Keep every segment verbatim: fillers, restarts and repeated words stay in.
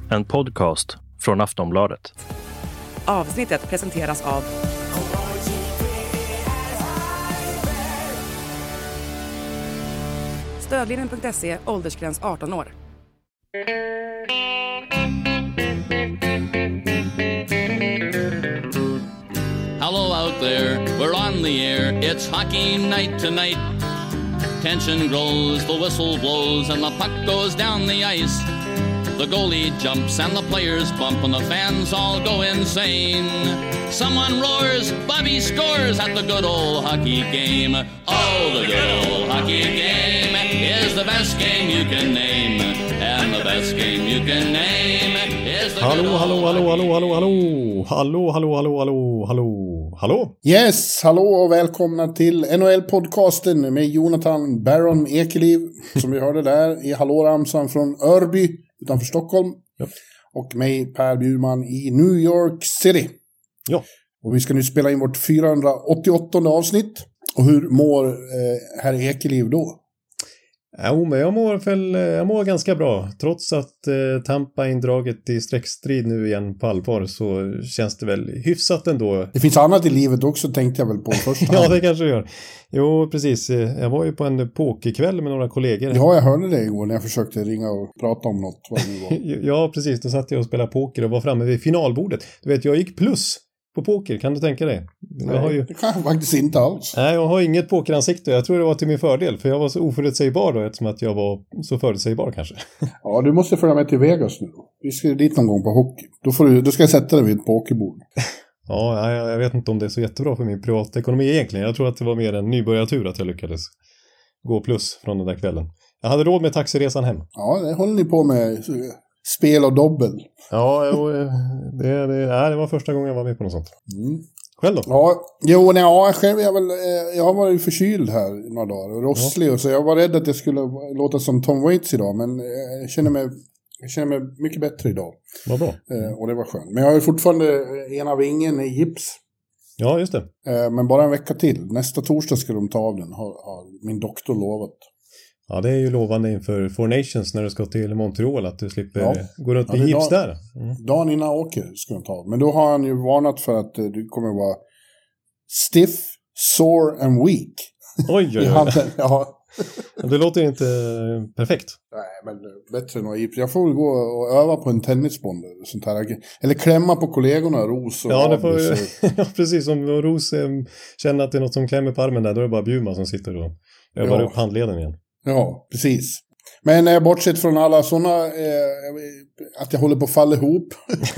En podcast från Aftonbladet. Avsnittet presenteras av Stödlinjen punkt se, åldersgräns arton år. Hello out there, we're on the air, it's hockey night tonight. Tension grows, the whistle blows, and the puck goes down the ice. The goalie jumps and the players bump and the fans all go insane. Someone roars, Bobby scores at the good old hockey game. Oh, the good old hockey game is the best game you can name. And the best game you can name is the Hallå, good old hallå, hallå, hallå, hallå, hallå, hallå, hallå, hallå, hallå, hallå, hallå. Yes, hallå och välkomna till N H L-podcasten med Jonathan Baron Ekeliv, som vi hörde där i Hallå-ramsan från Örby utanför Stockholm. Ja. Och mig, Per Bjurman, i New York City. Ja. Och vi ska nu spela in vårt fyrahundraåttioåttonde avsnitt. Och hur mår eh, herr Ekeliv då? Jo, men jag mår, väl, jag mår ganska bra. Trots att eh, Tampa indraget i sträckstrid nu igen på allvar så känns det väl hyfsat ändå. Det finns annat i livet också, tänkte jag väl på första. Ja, det kanske det gör. Jo, precis. Jag var ju på en pokerkväll med några kollegor. Ja, jag hörde det igår när jag försökte ringa och prata om något. Vad det var. Ja, precis. Då satt jag och spelade poker och var framme vid finalbordet. Du vet, jag gick plus på poker, kan du tänka dig? Nej, jag har ju... det kan jag faktiskt inte alls. Nej, jag har inget pokeransikte. Jag tror det var till min fördel, för jag var så oförutsägbar då, eftersom att jag var så förutsägbar kanske. Ja, du måste följa med till Vegas nu då. Vi ska dit någon gång på hockey. Då, får du, då ska jag sätta dig vid ett pokerbord. Ja, jag, jag vet inte om det är så jättebra för min privatekonomi egentligen. Jag tror att det var mer en nybörjartur att jag lyckades gå plus från den där kvällen. Jag hade råd med taxiresan hem. Ja, det håller ni på med. Spel och dobbel. Ja, jo, det, det, nej, det var första gången jag var med på något sånt. Mm. Själv då? Ja, jo, nej, ja, själv jag väl, jag har varit förkyld här några dagar. Rosslig, ja. Och så jag var rädd att jag skulle låta som Tom Waits idag. Men jag känner mig, jag känner mig mycket bättre idag. Vad bra. Eh, och det var skönt. Men jag har ju fortfarande ena vingen i gips. Ja, just det. Eh, men bara en vecka till. Nästa torsdag ska de ta av den, har, har min doktor lovat. Ja, det är ju lovande inför Four Nations när du ska till Montreal att du slipper ja. gå runt med ja, gips dag, där. Mm. Dagen innan jag åker ska de ta. Men då har han ju varnat för att uh, du kommer vara stiff, sore and weak. Oj, oj, oj. handen, ja. Det låter inte perfekt. Nej, men bättre än gips. Jag får väl gå och öva på en tennisboll eller sånt här. Eller klämma på kollegorna, Ros och ja, det får, så. ja, precis. Om Ros eh, känner att det är något som klämmer på armen där, då är det bara Bjurman som sitter och övar ja. upp handleden igen. Ja, precis. Men eh, bortsett från alla sådana, eh, att jag håller på att falla ihop,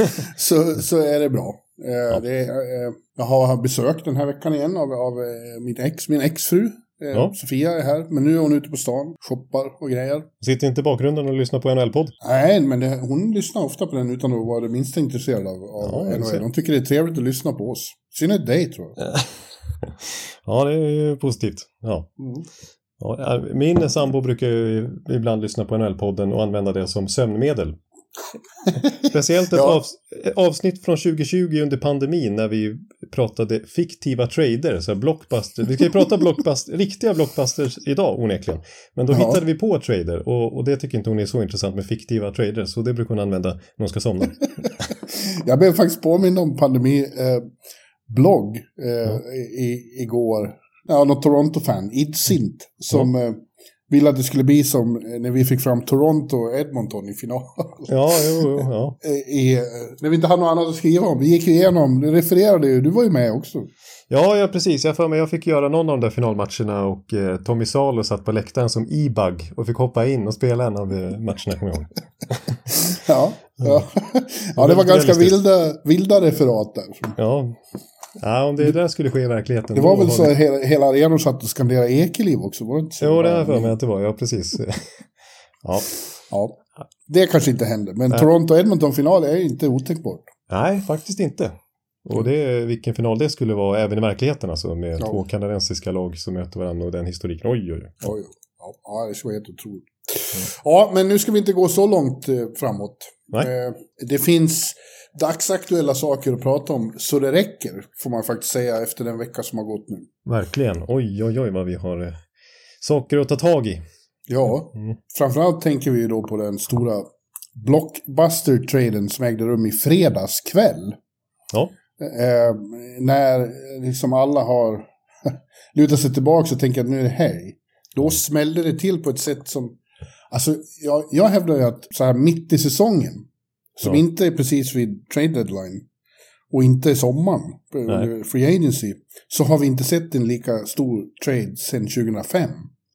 så, så är det bra. Eh, ja. det, eh, jag har besökt den här veckan igen av, av eh, mitt ex, min exfru. Eh, ja. Sofia är här, men nu är hon ute på stan, shoppar och grejer. Sitter inte i bakgrunden och lyssnar på N H L-podd? Nej, men det, hon lyssnar ofta på den utan att vara det minsta intresserad av, av ja, N H L. Hon tycker det är trevligt att lyssna på oss. Synd dig, tror jag. Ja, det är ju positivt. Ja. Mm. Ja, min sambo brukar ju ibland lyssna på N H L-podden och använda det som sömnmedel. Speciellt ett ja. av, avsnitt från tjugo tjugo under pandemin när vi pratade fiktiva trader, så blockbuster. Vi ska ju prata blockbuster, riktiga blockbusters idag onekligen. Men då ja. hittade vi på trader och, och det tycker inte hon är så intressant med fiktiva trader, så det brukar hon använda när hon ska somna. Jag blev faktiskt påmind om pandemi eh, blogg eh, ja. i, igår. Ja, någon Toronto-fan, Idsint, som ja. eh, ville att det skulle bli som när vi fick fram Toronto och Edmonton i final. Ja, jo, jo, ja. I, eh, när vi inte hade något annat att skriva om. Vi gick igenom, du refererade ju, du var ju med också. Ja, ja precis. Jag, för mig, jag fick göra någon av de där finalmatcherna och eh, Tommy Salo satt på läktaren som e-bug och fick hoppa in och spela en av eh, matcherna, kommer jag ihåg. ja, ja. ja, det var ganska vilda, vilda referat där. Ja, ja, om det där skulle ske i verkligheten. Det var väl så att hela, hela arenan satt och skanderade Ekeliv också, var det inte så? Jo, det är för mig att det var, ja precis. ja. ja, det kanske inte hände, men Nej. Toronto-Edmonton-final är ju inte otänkbart. Nej, faktiskt inte. Och det, vilken final det skulle vara även i verkligheten, alltså med ja. två kanadensiska lag som möter varandra och den historiken. Oj, oj, oj. oj, oj. Ja, det är helt otroligt. Mm. Ja, men nu ska vi inte gå så långt eh, framåt. Eh, det finns dagsaktuella saker att prata om, så det räcker, får man faktiskt säga, efter den vecka som har gått nu. Verkligen. Oj, oj, oj, vad vi har eh, saker att ta tag i. Ja, mm. framförallt tänker vi då på den stora blockbuster-traden som ägde rum i fredags kväll. Ja. Eh, när liksom alla har lutat sig tillbaka och tänker att nu är det helg. Då smällde det till på ett sätt som... Alltså, jag, jag hävdar ju att så här mitt i säsongen, som ja. inte är precis vid trade deadline, och inte i sommaren, Nej. free agency, så har vi inte sett en lika stor trade sedan tjugohundrafem.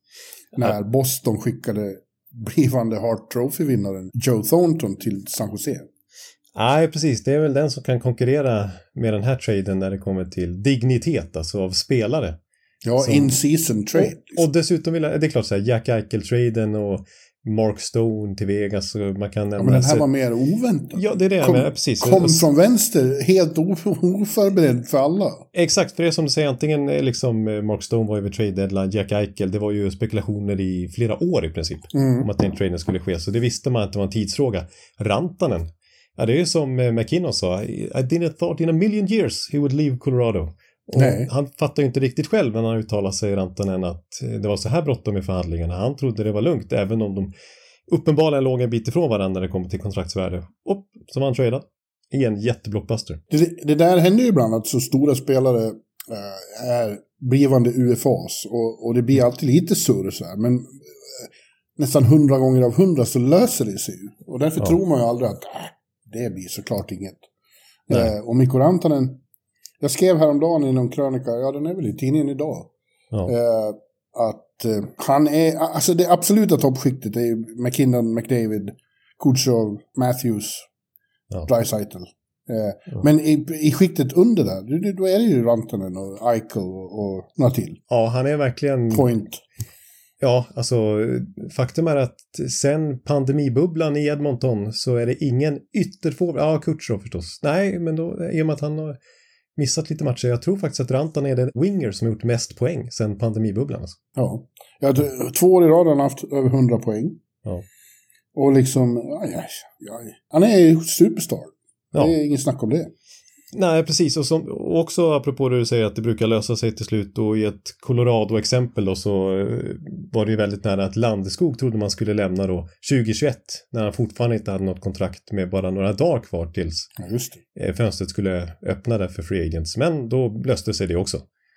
När ja. Boston skickade blivande Hart Trophy-vinnaren Joe Thornton till San Jose. Nej, precis. Det är väl den som kan konkurrera med den här traden när det kommer till dignitet, alltså av spelare. Ja, som, in-season trade. Och, liksom. och dessutom vill jag, det är klart så här, Jack Eichel-traden och Mark Stone till Vegas. Och man kan ja, men den här var mer oväntad. Ja, det är det. Kom, men, precis. kom från vänster, helt oförberedd för alla. Exakt, för det som du säger, antingen liksom Mark Stone var över trade deadline, Jack Eichel, det var ju spekulationer i flera år i princip mm. om att den traden skulle ske. Så det visste man att det var en tidsfråga. Rantanen, ja, det är ju som McKinnon sa, I didn't thought in a million years he would leave Colorado. Och han fattar ju inte riktigt själv när han uttalade sig i Rantanen att det var så här bråttom i förhandlingarna. Han trodde det var lugnt, även om de uppenbarligen låg en bit ifrån varandra när det kommer till kontraktsvärde. Och som han tradade i en jätteblockbuster. Det, det där händer ju ibland att så stora spelare äh, är blivande U F As. Och, och det blir alltid lite surr så här. Men äh, nästan hundra gånger av hundra så löser det sig ju. Och därför ja. tror man ju aldrig att äh, det blir såklart inget. Äh, och Mikko Rantanen, jag skrev häromdagen i någon krönika, ja den är väl i tidningen idag, ja. eh, att eh, han är, alltså det absoluta toppskiktet är McKinnon, McDavid, Kutjerov, Matthews, ja. Draisaitl. Eh, ja. Men i, i skiktet under där, då är det ju Rantanen och Eichel och, och några till. Ja, han är verkligen... Point. Ja, alltså faktum är att sen pandemibubblan i Edmonton så är det ingen ytterforward, ja Kutjerov förstås. Nej, men då, i och med att han har missat lite matcher. Jag tror faktiskt att Rantanen är den winger som har gjort mest poäng sen pandemibubblan. Alltså. Ja, ja två år i rad har han haft över hundra poäng. Ja. Och liksom, ja, ja, ja, han är ju superstar. Ja. Det är ingen snack om det. Nej, precis. Och, som, och också apropå det du säger att det brukar lösa sig till slut. Och i ett Colorado-exempel då så var det ju väldigt nära att Landeskog trodde man skulle lämna då tjugohundratjugoett. När han fortfarande inte hade något kontrakt med bara några dagar kvar tills ja, just det. fönstret skulle öppna där för free agents. Men då löste sig det också.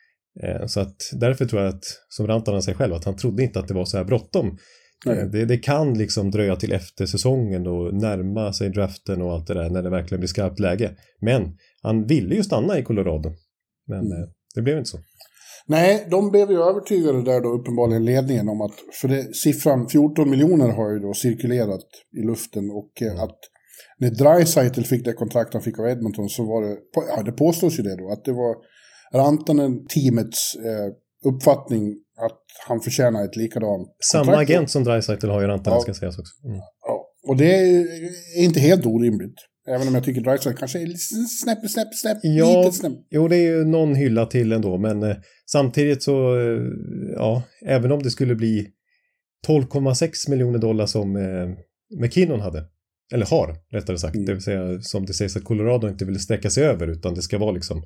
Så att därför tror jag att, som Rantanen säger själv, att han trodde inte att det var så här bråttom. Det, det kan liksom dröja till efter säsongen och närma sig draften och allt det där när det verkligen blir skarpt läge. Men han ville ju stanna i Colorado. Men mm. det blev inte så. Nej, de blev ju övertygade där då uppenbarligen ledningen om att, för det, siffran fjorton miljoner har ju då cirkulerat i luften och mm. att när Draisaitl fick det kontrakt han fick av Edmonton så var det, ja det påstås ju det då, att det var Rantanen teamets eh, uppfattning att han förtjänar ett likadant samma kontrakt. Agent som Draisaitl har ju Rantanen, ja. ska sägas också. Mm. Ja, och det är inte helt orimligt. Även om jag tycker Draisaitl kanske är snäpp, snäpp, snäpp, ja, lite snäpp. Jo, det är ju någon hylla till ändå. Men eh, samtidigt så, eh, ja, även om det skulle bli tolv komma sex miljoner dollar som eh, McKinnon hade, eller har, rättare sagt. Mm. Det vill säga, som det sägs att Colorado inte vill sträcka sig över, utan det ska vara liksom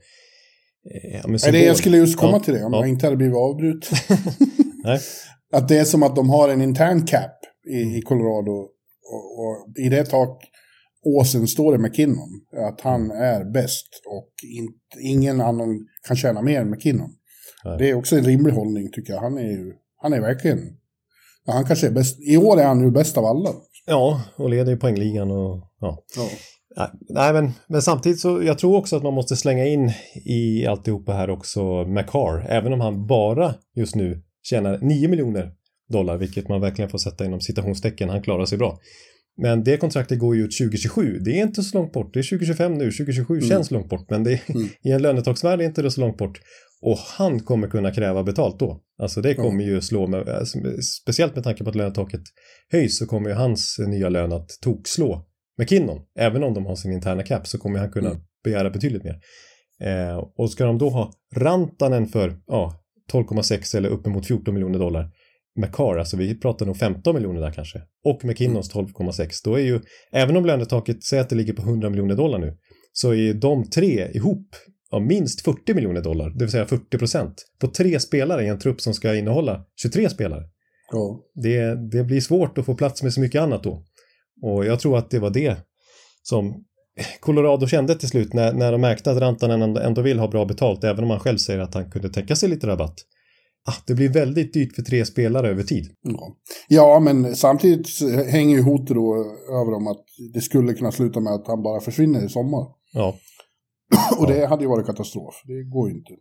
Ja, men Nej, det jag skulle just komma ja, till det om ja. jag inte hade blivit avbrut. Nej. Att det är som att de har en intern cap i, i Colorado och, och i det tak åsen står det McKinnon att han är bäst och in, ingen annan kan tjäna mer än McKinnon. Nej. Det är också en rimlig hållning tycker jag. Han är ju, han är verkligen han kanske är bäst, i år är han ju bäst av alla. Ja, och leder ju poängligan och ja. ja. Nej, men, men samtidigt så jag tror också att man måste slänga in i alltihopa här också McCarr, även om han bara just nu tjänar nio miljoner dollar, vilket man verkligen får sätta inom citationstecken, han klarar sig bra. Men det kontraktet går ju ut tjugo tjugosju, det är inte så långt bort, det är tjugo tjugofem nu, tjugo tjugosju mm. känns långt bort, men det är, mm. i en lönetaksvärde är inte det så långt bort. Och han kommer kunna kräva betalt då. Alltså det kommer ju slå med, speciellt med tanke på att lönetaket höjs så kommer ju hans nya lön att tokslå McKinnon. Även om de har sin interna cap så kommer han kunna mm. begära betydligt mer. Eh, och ska de då ha Rantanen för ja, tolv komma sex eller uppemot fjorton miljoner dollar. McCarr, alltså vi pratar nog femton miljoner där kanske. Och McKinnons tolv komma sex. Då är ju, även om lönetaket säger att det ligger på hundra miljoner dollar nu, så är de tre ihop av minst fyrtio miljoner dollar. Det vill säga fyrtio procent. På tre spelare i en trupp som ska innehålla tjugotre spelare. Ja. Det, det blir svårt att få plats med så mycket annat då. Och jag tror att det var det som Colorado kände till slut när, när de märkte att Rantanen ändå, ändå vill ha bra betalt, även om han själv säger att han kunde tänka sig lite rabatt. Ah, det blir väldigt dyrt för tre spelare över tid. Ja, ja men samtidigt hänger ju hotet då över dem att det skulle kunna sluta med att han bara försvinner i sommar. Ja. Och det hade ju varit katastrof. Det går ju inte.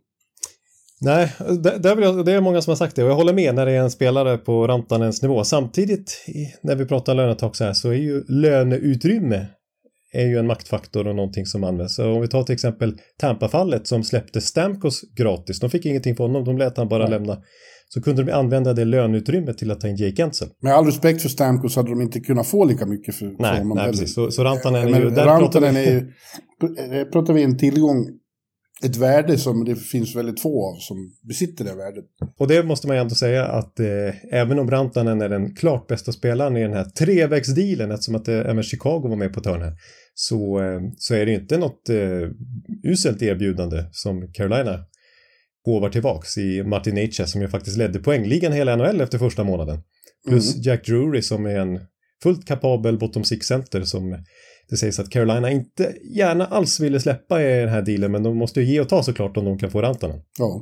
Nej, det, det, är väl, det är många som har sagt det och jag håller med när det är en spelare på Rantanens nivå. Samtidigt, när vi pratar lönetak så här, så är ju löneutrymme är ju en maktfaktor och någonting som används. Så om vi tar till exempel Tampa-fallet som släppte Stamkos gratis. De fick ingenting för honom, de lät han bara Nej. lämna. Så kunde de använda det löneutrymmet till att ta in Jake Gensel. Med all respekt för Stamkos hade de inte kunnat få lika mycket för, nej, för honom. Nej, precis. Så, så Rantanen är Men ju... Där Rantanen pratar vi... är ju... pratar vi en tillgång, ett värde som det finns väldigt få av som besitter det värdet. Och det måste man ju ändå säga att eh, även om Rantanen är den klart bästa spelaren i den här trevägsdealen, eftersom att eh, även Chicago var med på törn här, så, eh, så är det inte något eh, uselt erbjudande som Carolina hovar tillbaks i Martin Necas som ju faktiskt ledde poängligan hela N H L efter första månaden. Plus mm. Jack Drury som är en fullt kapabel bottom six center som det sägs att Carolina inte gärna alls ville släppa i den här dealen, men de måste ju ge och ta såklart om de kan få Rantanen. Ja,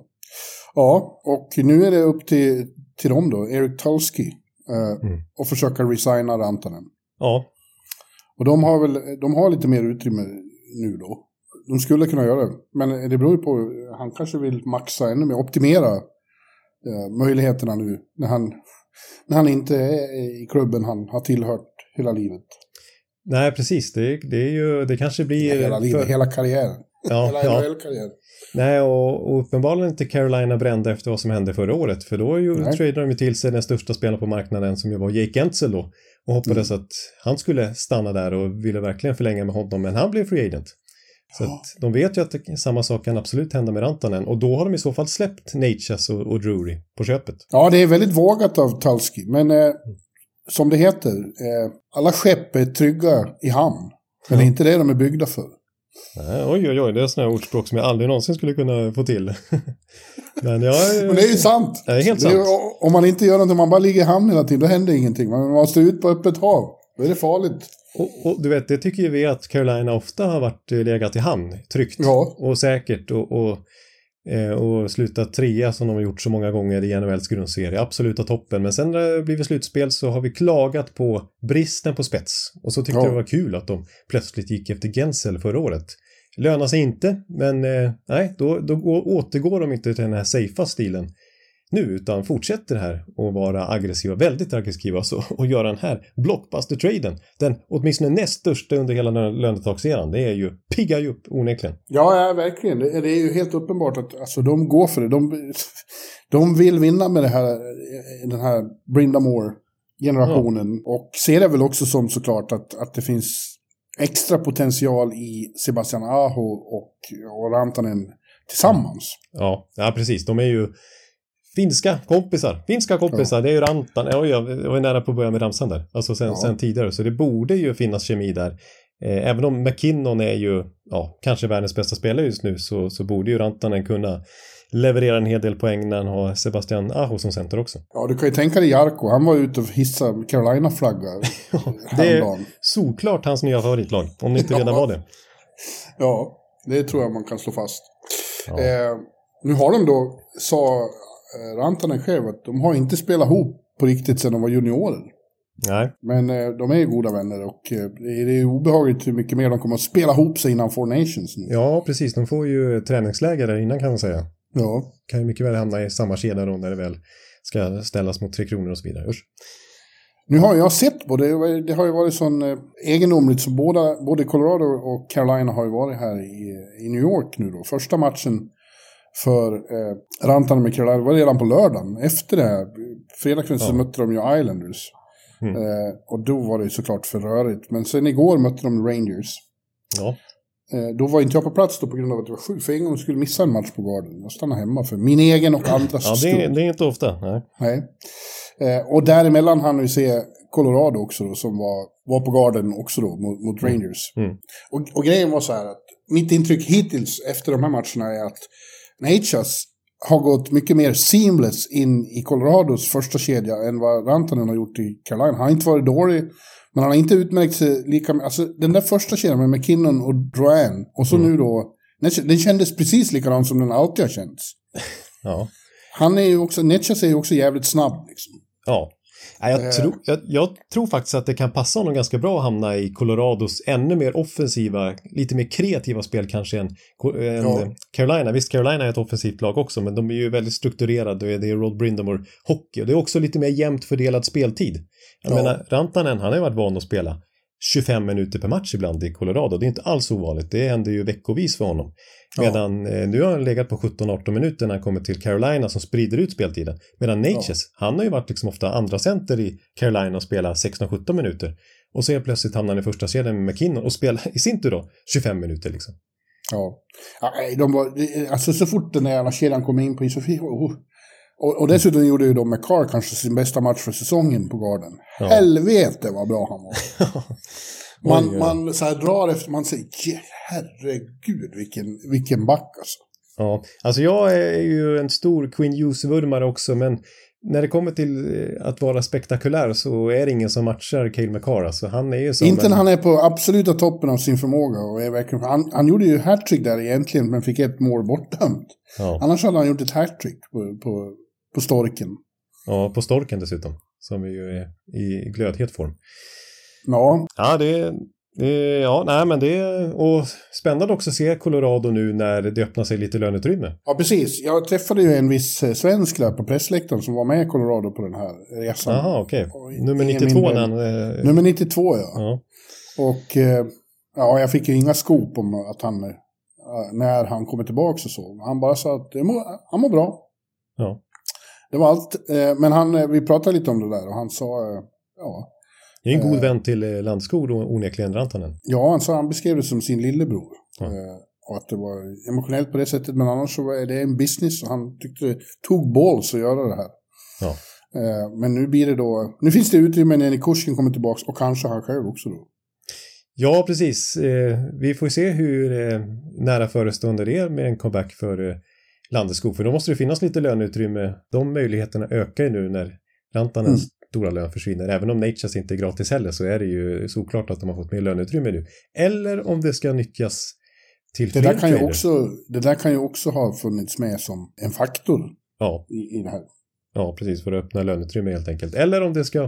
ja och nu är det upp till, till dem då, Eric Tulsky, eh, mm. och försöka resigna Rantanen. Ja. Och de har väl de har lite mer utrymme nu då. De skulle kunna göra det, men det beror ju på, han kanske vill maxa ännu mer, optimera eh, möjligheterna nu när han, när han inte är i klubben han har tillhört hela livet. Nej, precis. Det, det är ju, det kanske blir... Ja, hela livet, för... hela karriären. Ja, hela ja. N H L-karriären. Nej, och, och uppenbarligen inte Carolina brända efter vad som hände förra året. För då ju tradade de ju till sig den största spelaren på marknaden som ju var Jake Gensel då. Och hoppades mm. att han skulle stanna där och ville verkligen förlänga med honom. Men han blev free agent. Så ja. att de vet ju att det, samma sak kan absolut hända med Rantanen. Och då har de i så fall släppt Necas och, och Drury på köpet. Ja, det är väldigt vågat av Tulsky. Men... Eh... som det heter, eh, alla skepp är trygga i hamn. Men det är inte det de är byggda för. Nej, oj, oj, oj. Det är sådana här ordspråk som jag aldrig någonsin skulle kunna få till. Men, jag, Men det är ju sant. Det är helt det är, sant. Om man inte gör något, om man bara ligger i hamn hela tiden, då händer ingenting. Man måste ut på öppet hav. Då är det farligt. Och, och du vet, det tycker ju vi att Carolina ofta har varit legat i hamn. Tryggt ja. och säkert. Och... och och slutat trea som de har gjort så många gånger i N H L:s grundserie. Absoluta toppen. Men sen när det blivit slutspel så har vi klagat på bristen på spets. Och så tyckte ja. det var kul att de plötsligt gick efter Gensel förra året. Lönar sig inte, men eh, nej, då, då går, återgår de inte till den här safea stilen nu, utan fortsätter här och vara aggressiva, väldigt aggressiva så, och göra den här blockbuster-traden. Den åtminstone näst största under hela lönetagseran. Det är ju, piggar ju upp onekligen. Ja, ja verkligen. Det, det är ju helt uppenbart att alltså, de går för det. De, de vill vinna med det här, den här Brindamore-generationen. Ja. Och ser det väl också som såklart att, att det finns extra potential i Sebastian Aho och, och Rantanen tillsammans. Ja, ja, precis. De är ju finska kompisar. Finska kompisar, ja. Det är ju Rantanen. Oj, jag var nära på att börja med ramsan där. Alltså sen, ja. sen tidigare. Så det borde ju finnas kemi där. Eh, även om McKinnon är ju ja, kanske världens bästa spelare just nu så, så borde ju Rantanen kunna leverera en hel del poäng när han har Sebastian Aho som center också. Ja, du kan ju tänka dig Jarko. Han var ute och hissade Carolina-flaggar. Det är såklart hans nya favoritlag. Om det inte redan ja. var det. Ja, det tror jag man kan slå fast. Ja. Eh, nu har de då, sa Rantanen själv, att de har inte spelat ihop på riktigt sedan de var juniorer. Nej. Men eh, de är ju goda vänner och eh, det är obehagligt hur mycket mer de kommer att spela ihop sig innan Four Nations nu. Ja, precis. De får ju träningsläger där innan kan man säga. Ja. Kan ju mycket väl hamna i samma kedja då när det väl ska ställas mot Tre Kronor och så vidare. Usch. Nu har jag sett både, det har ju varit sån eh, egendomligt så båda, både Colorado och Carolina har ju varit här i, i New York nu då. Första matchen för eh, Rantanen med Carolina var redan på lördagen. Efter det här, fredagskväll så ja. mötte de ju Islanders. Mm. Eh, och då var det ju såklart för rörigt. Men sen igår mötte de Rangers. Ja. Eh, då var inte jag på plats då på grund av att det var sjuk. För en gång skulle missa en match på Garden. Jag stannade hemma för min egen och andras ja, det är, det är inte ofta. Nej. Nej. Eh, och däremellan hann vi se Colorado också då, som var, var på Garden också då mot, mot Rangers. Mm. Mm. Och, och grejen var så här att mitt intryck hittills efter de här matcherna är att Necas har gått mycket mer seamless in i Colorados första kedja än vad Rantanen har gjort i Carolina. Han har inte varit dålig, men han har inte utmärkt sig lika mycket. Alltså den där första kedjan med McKinnon och Drouin och så mm. nu då, den kändes precis likadan som den alltid har känts. Ja. Han är ju också, Necas är ju också jävligt snabb liksom. Ja. Jag, äh. tro, jag, jag tror faktiskt att det kan passa honom ganska bra att hamna i Colorados ännu mer offensiva, lite mer kreativa spel kanske än, än ja. Carolina. Visst, Carolina är ett offensivt lag också, men de är ju väldigt strukturerade och det är Rod Brindamore hockey. Och det är också lite mer jämnt fördelad speltid. Jag ja. menar, Rantanen, han har ju varit van att spela tjugofem minuter per match ibland i Colorado. Det är inte alls ovanligt. Det händer ju veckovis för honom. Medan ja. eh, nu har han legat på sjutton arton minuter när han kommer till Carolina som sprider ut speltiden. Medan Necas, ja. han har ju varit liksom ofta andra center i Carolina och spelar sexton sjutton minuter. Och så är plötsligt hamnar han i första serien med McKinnon och spelar i sin tur då tjugofem minuter liksom. Ja, ja de var, alltså så fort den där kedjan kom in på isofil oh. Och, och dessutom gjorde ju de med Carr kanske sin bästa match för säsongen på Garden. Ja. Helvete vad bra han var. man Oj, ja. man så här drar efter, man säger herregud vilken, vilken back alltså. Ja, alltså jag är ju en stor Quinn Hughes-vurmare också, men när det kommer till att vara spektakulär så är det ingen som matchar Cale Makar. Alltså, han är ju som inte en... när han är på absoluta toppen av sin förmåga. Och är verkligen... han, han gjorde ju hattrick där egentligen, men fick ett mål bortdömt. Ja. Annars hade han gjort ett hattrick på, på, på Storken. Ja, på Storken dessutom. Som är ju är i glödhet form. Ja. Ja, det är... Ja, nej men det är och spännande också att se Colorado nu när det öppnar sig lite löneutrymme. Ja, precis. Jag träffade ju en viss svensk där på pressläktaren som var med i Colorado på den här resan. Jaha, okej. Okay. Nummer nittiotvå. Han, eh... Nummer nittiotvå, ja. ja. Och eh, ja, jag fick ju inga skop om att han, eh, när han kommer tillbaka och så. Han bara sa att må, han mår bra. Ja. Det var allt. Eh, men han, vi pratade lite om det där och han sa, eh, ja... Det är en god uh, vän till Landskog och onekligen Rantanen. Ja, han, sa, han beskrev det som sin lillebror. Ja. Uh, och att det var emotionellt på det sättet. Men annars så var det en business. Och han tyckte det tog balls att göra det här. Ja. Uh, men nu blir det då... Nu finns det utrymme när Nikushkin kommer tillbaka. Och kanske han själv också då. Ja, precis. Eh, vi får se hur eh, nära förestående det är med en comeback för eh, Landeskog. För då måste det finnas lite löneutrymme. De möjligheterna ökar ju nu när Rantanens mm. stora lön försvinner. Även om Necas inte är gratis heller så är det ju såklart att de har fått mer löneutrymme nu. Eller om det ska nyttjas till det där kan ju också Det där kan ju också ha funnits med som en faktor ja. i, i det här. Ja, precis, för att öppna löneutrymme helt enkelt. Eller om det ska,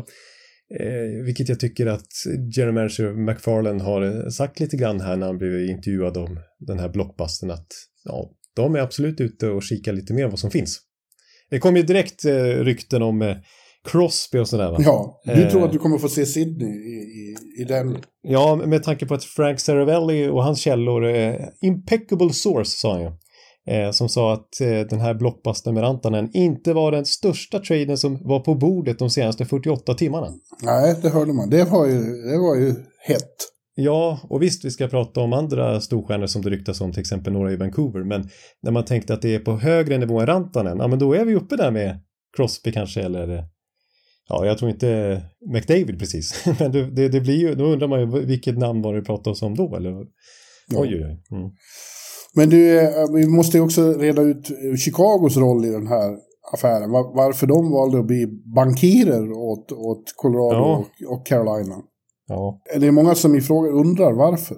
eh, vilket jag tycker att general manager McFarland har sagt lite grann här när han blev intervjuad om den här blockbusten, att ja, de är absolut ute och kikar lite mer vad som finns. Det kom ju direkt eh, rykten om eh, Crosby och sådär, va? Ja, du eh, tror att du kommer få se Sydney i, i, i den. Ja, med tanke på att Frank Saravelli och hans källor, eh, impeccable source sa han ju, eh, som sa att eh, den här blockbusten med Rantanen inte var den största traden som var på bordet de senaste fyrtioåtta timmarna. Nej, det hörde man. Det var ju, det var ju hett. Ja, och visst, vi ska prata om andra storstjärnor som det ryktas om, till exempel några i Vancouver, men när man tänkte att det är på högre nivå än Rantanen, ja men då är vi uppe där med Crosby kanske, eller ja, jag tror inte McDavid precis, men det, det, det blir ju, då undrar man ju vilket namn var det pratas om då, eller? Ja. Oj, oj, oj. Mm. Men du, vi måste ju också reda ut Chicagos roll i den här affären, Var, varför de valde att bli bankirer åt, åt Colorado ja. och, och Carolina. Ja. Det är många som i fråga undrar varför.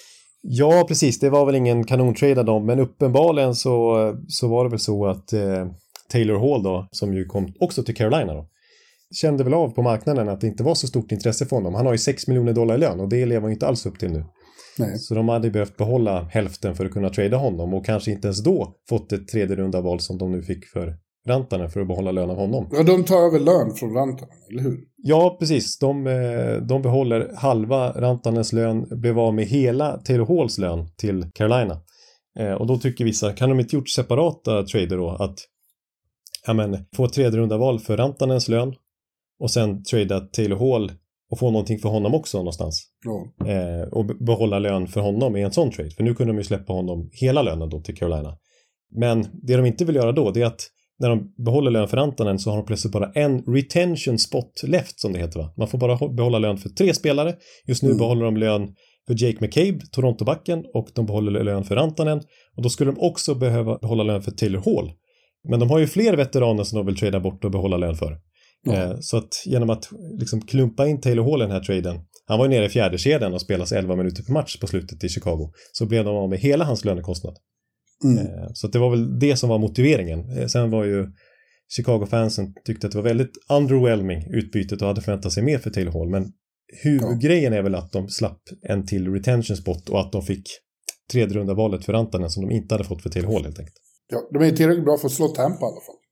Ja, precis. Det var väl ingen kanontrade av dem, men uppenbarligen så, så var det väl så att eh, Taylor Hall då, som ju kom också till Carolina då, kände väl av på marknaden att det inte var så stort intresse för honom. Han har ju sex miljoner dollar i lön och det lever han inte alls upp till nu. Nej. Så de hade behövt behålla hälften för att kunna trada honom och kanske inte ens då fått ett tredje runda val som de nu fick för Rantanen för att behålla lön av honom. Ja, de tar över lön från Rantanen, eller hur? Ja, precis. De, de behåller halva Rantanens lön, blev av med hela Taylor Halls lön till Carolina. Och då tycker vissa, kan de inte gjort separata trader då, att ja, men, få ett tredje runda val för Rantanens lön och sen trada Taylor Hall och få någonting för honom också någonstans. Ja. Eh, och behålla lön för honom i en sån trade. För nu kunde de ju släppa honom hela lönen då till Carolina. Men det de inte vill göra då, det är att när de behåller lön för Rantanen så har de plötsligt bara en retention spot left, som det heter, va? Man får bara behålla lön för tre spelare. Just nu mm. behåller de lön för Jake McCabe, Toronto-backen, och de behåller lön för Rantanen. Och då skulle de också behöva behålla lön för Taylor Hall. Men de har ju fler veteraner som de vill trada bort och behålla lön för. Ja. Eh, så att genom att liksom klumpa in Taylor Hall i den här traden, han var ju nere i fjärde kedjan och spelas elva minuter per match på slutet i Chicago, så blev de av med hela hans lönekostnad. Mm. Eh, så att det var väl det som var motiveringen. Eh, sen var ju Chicago-fansen tyckte att det var väldigt underwhelming utbytet och hade förväntat sig mer för Taylor Hall, men huvudgrejen är väl att de slapp en till retention spot och att de fick tredje runda valet för Rantanen som de inte hade fått för Taylor Hall helt enkelt. Ja, de är tillräckligt bra för att slå Tampa i alla fall.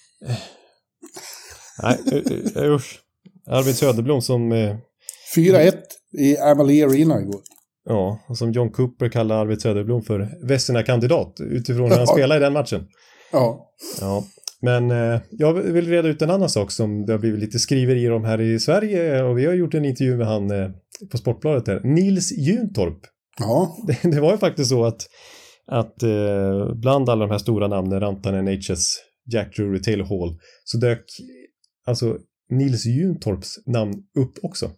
Nej, usch. Arvid Söderblom som... Eh, fyra ett i Amalie Arena igår. Ja, och som John Cooper kallar Arvid Söderblom för Vesina-kandidat utifrån hur han spelar i den matchen. Ja. Ja, men eh, jag vill reda ut en annan sak som det har blivit lite skriverier om här i Sverige, och vi har gjort en intervju med han eh, på Sportbladet här. Nils Juntorp. Ja. Det, det var ju faktiskt så att, att eh, bland alla de här stora namnen, Rantanen, H S, Jack Drury, Taylor Hall, så dök alltså Nils Juntorps namn upp också.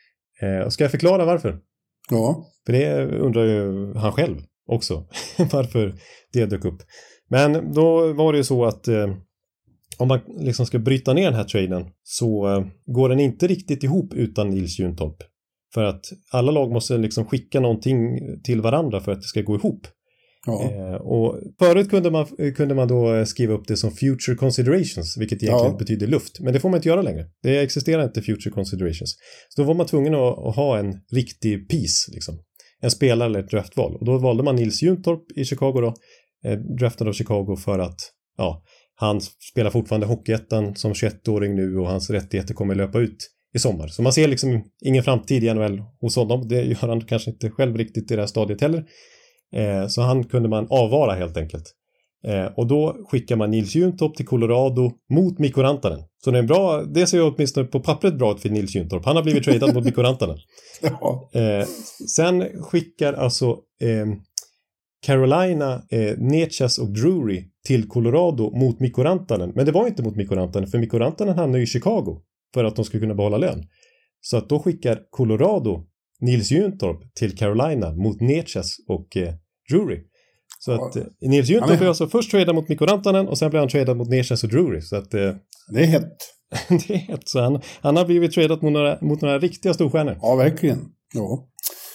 Eh, ska jag förklara varför? Ja. För det undrar ju han själv också, varför det dök upp. Men då var det ju så att eh, om man liksom ska bryta ner den här traden så eh, går den inte riktigt ihop utan Nils Juntorp. För att alla lag måste liksom skicka någonting till varandra för att det ska gå ihop. Ja. Eh, och förut kunde man, kunde man då skriva upp det som future considerations, vilket egentligen ja. betyder luft. Men det får man inte göra längre. Det existerar inte future considerations. Så då var man tvungen att, att ha en riktig piece, liksom. En spelare eller ett draftval. Och då valde man Nils Juntorp i Chicago då. Eh, draftad av Chicago för att ja, han spelar fortfarande hockeyettan som tjugoett-åring nu och hans rättigheter kommer löpa ut i sommar. Så man ser liksom ingen framtid i N H L hos honom. Det gör han kanske inte själv riktigt i det här stadiet heller. Eh, så han kunde man avvara helt enkelt. Eh, och då skickar man Nils Juntorp till Colorado mot Mikko Rantanen. Så det är en bra, det ser ju åtminstone på pappret bra ut för Nils Juntorp. Han har blivit tradad mot Mikko Rantanen. Ja. Eh, sen skickar alltså eh, Carolina, eh, Necas och Drury till Colorado mot Mikko Rantanen. Men det var inte mot Mikko Rantanen, för Mikko Rantanen hamnade i Chicago för att de skulle kunna behålla lön. Så att då skickar Colorado Nils Juntorp till Carolina mot Necas och eh, Drury. Så att eh, Nils Juntorp är alltså först tradad mot Mikko Rantanen och sen blir han tradad mot Necas och Drury. Så att eh, det är hett. det är hett. Så han, han har blivit tradad mot några, mot några riktiga storstjärnor. Ja, verkligen. Ja,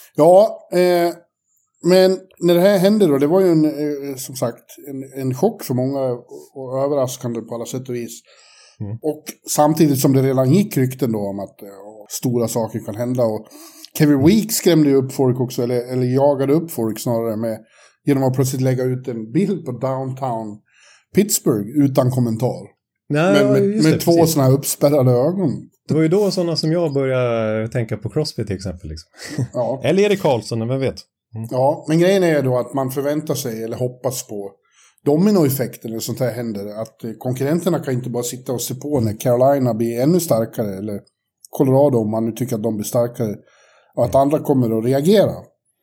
ja eh, men när det här hände då, det var ju en, eh, som sagt en, en chock för många och överraskande på alla sätt och vis. Mm. Och samtidigt som det redan gick rykten då om att eh, stora saker kan hända, och Kevin Week skrämde ju upp folk också, eller, eller jagade upp folk snarare med, genom att plötsligt lägga ut en bild på downtown Pittsburgh utan kommentar. Nej, men med, med det, två precis. sådana här uppspärrade ögon. Det var ju då sådana som jag började tänka på Crosby till exempel. Liksom. Ja. Eller Erik Karlsson, vem vet. Mm. Ja, men grejen är då att man förväntar sig eller hoppas på dominoeffekten eller sånt här händer. Att konkurrenterna kan inte bara sitta och se på när Carolina blir ännu starkare, eller Colorado om man nu tycker att de blir starkare, och att andra kommer att reagera.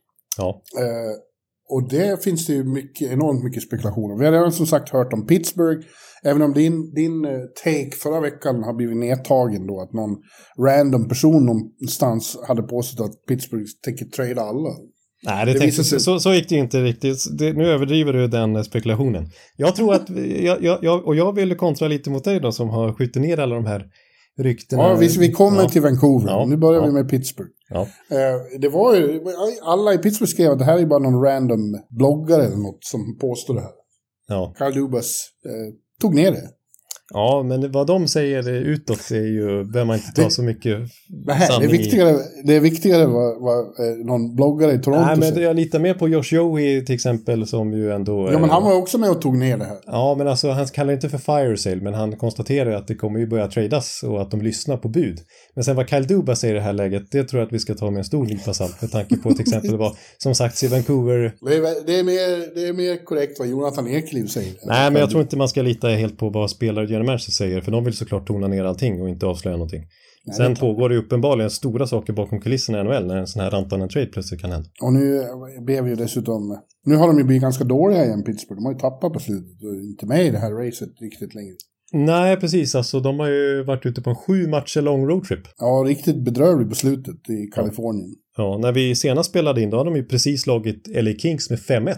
Ja. Eh, och det finns det ju mycket, enormt mycket spekulationer. Vi har redan som sagt hört om Pittsburgh, även om din, din take förra veckan har blivit nedtagen då, att någon random person någonstans hade påstått att Pittsburgh tänker trada alla. Nej, det det tänkte, sig... så, så gick det inte riktigt. Det, nu överdriver du den spekulationen. Jag tror att, jag, jag, och jag ville kontra lite mot dig då, som har skjutit ner alla de här ryktena. Ja, vi, vi kommer ja. till Vancouver. Ja. Nu börjar ja. vi med Pittsburgh. Ja. Eh, det var ju, alla i Pittsburgh skrev att det här är bara någon random bloggare eller något som påstår det här. Ja. Carl Dubas eh, tog ner det. Ja, men vad de säger utåt är ju, behöver man inte ta det, så mycket nej, sanning det är viktigare, i. Det är viktigare vad, vad eh, någon bloggare i Toronto Nej, men säger. jag litar mer på Josh Joey till exempel, som ju ändå... Ja, men han var också med och tog ner det här. Ja, men alltså han kallar inte för fire sale, men han konstaterar att det kommer ju börja tradas och att de lyssnar på bud. Men sen vad Kyle Dubas säger i det här läget, det tror jag att vi ska ta med en stor nypa salt, med tanke på till exempel vad som sagts i Vancouver. Det är, det är, mer, det är mer korrekt vad Jonathan Ekliv säger. Nej, men jag tror inte man ska lita helt på vad spelare och general manager säger, för de vill såklart tona ner allting och inte avslöja någonting. Nej, sen det pågår det uppenbarligen stora saker bakom kulisserna i N H L när en sån här Rantanen trade plötsligt kan hända. Och nu blev vi ju dessutom, nu har de ju blivit ganska dåliga igen, Pittsburgh. De har ju tappat på slutet och inte med i det här racet riktigt längre. Nej, precis. Alltså, de har ju varit ute på en sju matcher lång roadtrip. Ja, riktigt bedrövligt på slutet i Kalifornien. Ja. ja, när vi senast spelade in då har de ju precis slagit L A Kings med fem ett.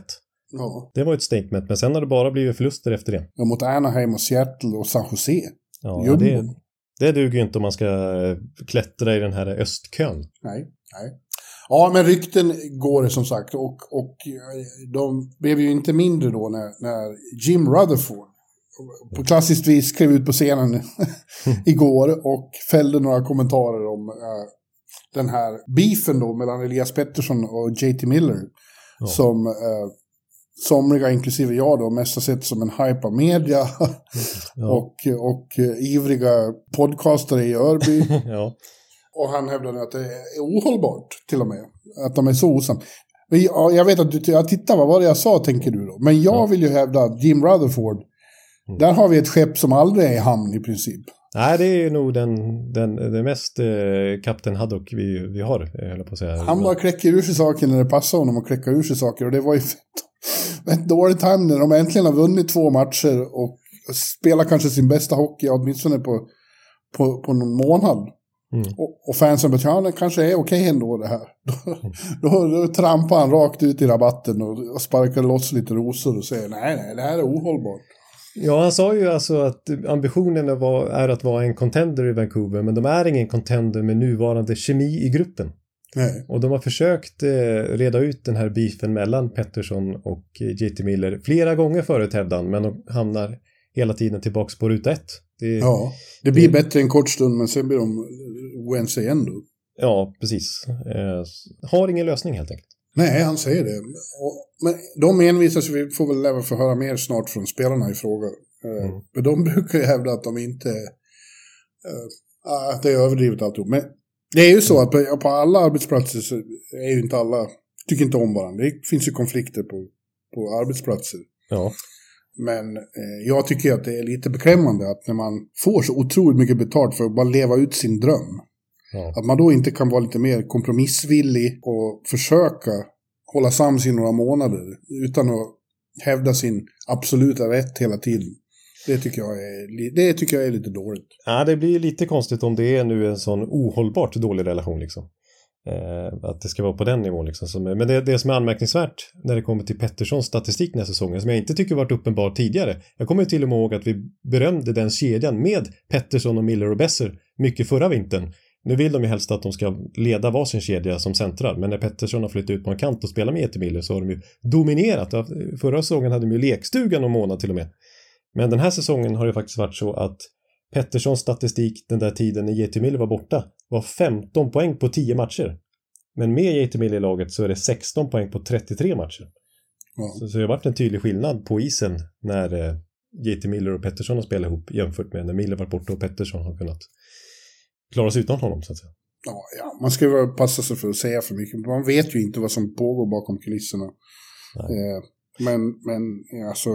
Ja. Det var ett statement, men sen har det bara blivit förluster efter det. Ja, mot Anaheim och Seattle och San Jose. Ja, det, det duger ju inte om man ska klättra i den här östkön. Nej, nej. Ja, men rykten går det som sagt. Och, och de blev ju inte mindre då när, när Jim Rutherford på klassiskt vis klev ut på scenen igår och fällde några kommentarer om äh, den här beefen då mellan Elias Pettersson och J T Miller. Ja. Som äh, somliga, inklusive jag då, mest har sett som en hype av media. Ja. och, och äh, ivriga podcastare i Örby. Ja. Och han hävdade att det är ohållbart till och med. Att de är så osam. Jag, jag vet att du jag tittar, vad var det jag sa, tänker du då? Men jag ja. vill ju hävda att Jim Rutherford, mm. där har vi ett skepp som aldrig är i hamn i princip. Nej, det är ju nog den, den, den mest eh, Kapten Haddock vi, vi har, jag på att säga. Han bara kläcker ur sig saker när det passar honom att kläcka ur sig saker. Och det var ju ett dåligt time när de äntligen har vunnit två matcher och spelar kanske sin bästa hockey, åtminstone på, på, på någon månad. Mm. Och, och fansen bara, ja, det kanske är okej ändå det här. Mm. då, då, då trampar han rakt ut i rabatten och, och sparkar loss lite rosor och säger nej, nej, det här är ohållbart. Ja, han sa ju alltså att ambitionen är, är att vara en contender i Vancouver, men de är ingen contender med nuvarande kemi i gruppen. Nej. Och de har försökt eh, reda ut den här beefen mellan Pettersson och J T Miller flera gånger förut, hävdan, men de hamnar hela tiden tillbaka på ruta ett. Det, ja, det blir det, bättre en kort stund, men sen blir de oense igen då. Ja, precis. Eh, har ingen lösning helt enkelt. Nej, han säger det. Och, men de envisas, vi får väl även få höra mer snart från spelarna i fråga. Eh, mm. Men de brukar ju hävda att de inte... Eh, att det är överdrivet alltihop. Men det är ju så att på, på alla arbetsplatser så är ju inte alla... Tycker inte om varandra. Det finns ju konflikter på, på arbetsplatser. Ja. Men eh, jag tycker att det är lite beklämmande att när man får så otroligt mycket betalt för att bara leva ut sin dröm. Ja. Att man då inte kan vara lite mer kompromissvillig och försöka hålla sams i några månader utan att hävda sin absoluta rätt hela tiden. Det tycker jag är, det tycker jag är lite dåligt. Ja, det blir lite konstigt om det är nu en sån ohållbart dålig relation liksom. Eh, att det ska vara på den nivån liksom. Som, men det, det som är anmärkningsvärt när det kommer till Petterssons statistik den här säsongen, som jag inte tycker varit uppenbar tidigare. Jag kommer till och med ihåg att vi berömde den kedjan med Pettersson och Miller och Besser mycket förra vintern. Nu vill de ju helst att de ska leda varsin kedja som centrar, men när Pettersson har flyttat ut på en kant och spelar med J T Miller så har de ju dominerat. Förra säsongen hade de ju lekstugan om månad till och med. Men den här säsongen har det faktiskt varit så att Petterssons statistik den där tiden när J T Miller var borta var femton poäng på tio matcher. Men med J T Miller i laget så är det sexton poäng på trettiotre matcher. Ja. Så, så det har varit en tydlig skillnad på isen när eh, J T Miller och Pettersson har spelat ihop jämfört med när Miller var borta och Pettersson har kunnat klara sig utan honom så att säga. Ja, ja, man ska ju passa sig för att säga för mycket. Man vet ju inte vad som pågår bakom kulisserna. Eh, men, men alltså...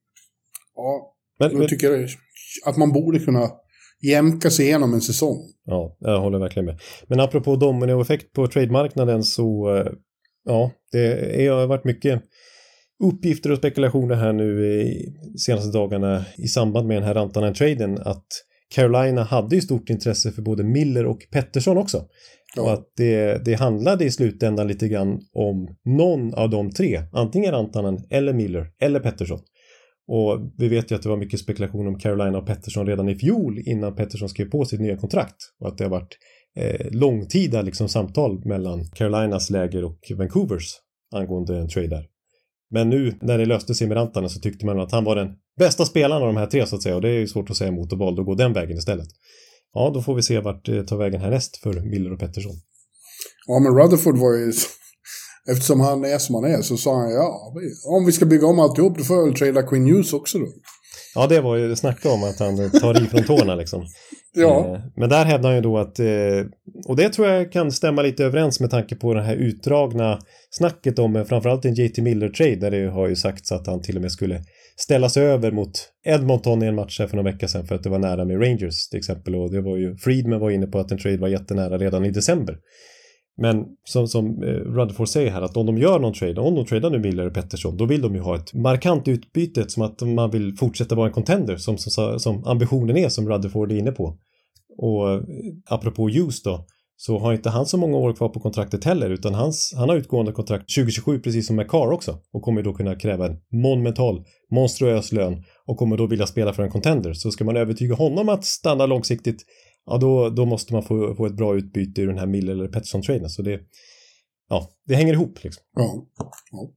Ja, men, jag men, tycker jag att man borde kunna jämka sig igenom en säsong. Ja, jag håller verkligen med. Men apropå dominoeffekt på trademarknaden så... Ja, det har varit mycket uppgifter och spekulationer här nu i senaste dagarna i samband med den här Rantanen-traden att Carolina hade ju stort intresse för både Miller och Pettersson också. Ja. Och att det, det handlade i slutändan lite grann om någon av de tre. Antingen Rantanen eller Miller eller Pettersson. Och vi vet ju att det var mycket spekulation om Carolina och Pettersson redan i fjol innan Pettersson skrev på sitt nya kontrakt. Och att det har varit eh, långtida liksom, samtal mellan Carolinas läger och Vancouvers angående en trade där. Men nu när det löste sig med Rantanen så tyckte man att han var den bästa spelaren av de här tre så att säga. Och det är ju svårt att säga emot och valde att gå den vägen istället. Ja, då får vi se vart det tar vägen härnäst för Miller och Pettersson. Ja, men Rutherford var ju... Eftersom han är som han är så sa han, ja, om vi ska bygga om alltihop då får jag väl trada Quinn Hughes också då. Ja, det var ju snacka om att han tar i från tårna liksom. Ja. Men där hävdar han ju då att, och det tror jag kan stämma lite överens med tanke på det här utdragna snacket om framförallt en J T Miller-trade där det har ju sagts att han till och med skulle ställas över mot Edmonton i en match här för några veckor sedan för att det var nära med Rangers till exempel. Och det var ju, Friedman var inne på att en trade var jättenära redan i december. Men som, som eh, Rutherford säger här att om de gör någon trade, om de tradar nu Miller och Pettersson, då vill de ju ha ett markant utbyte som att man vill fortsätta vara en contender som, som, som ambitionen är som Rutherford är inne på. Och eh, apropå Hughes då, så har inte han så många år kvar på kontraktet heller, utan hans, han har utgående kontrakt tjugo tjugosju precis som McCarr också, och kommer då kunna kräva en monumental, monstruös lön och kommer då vilja spela för en contender. Så ska man övertyga honom att stanna långsiktigt, ja då, då måste man få, få ett bra utbyte ur den här Miller eller Pettersson-traden. Så det, ja, det hänger ihop liksom. Ja, ja.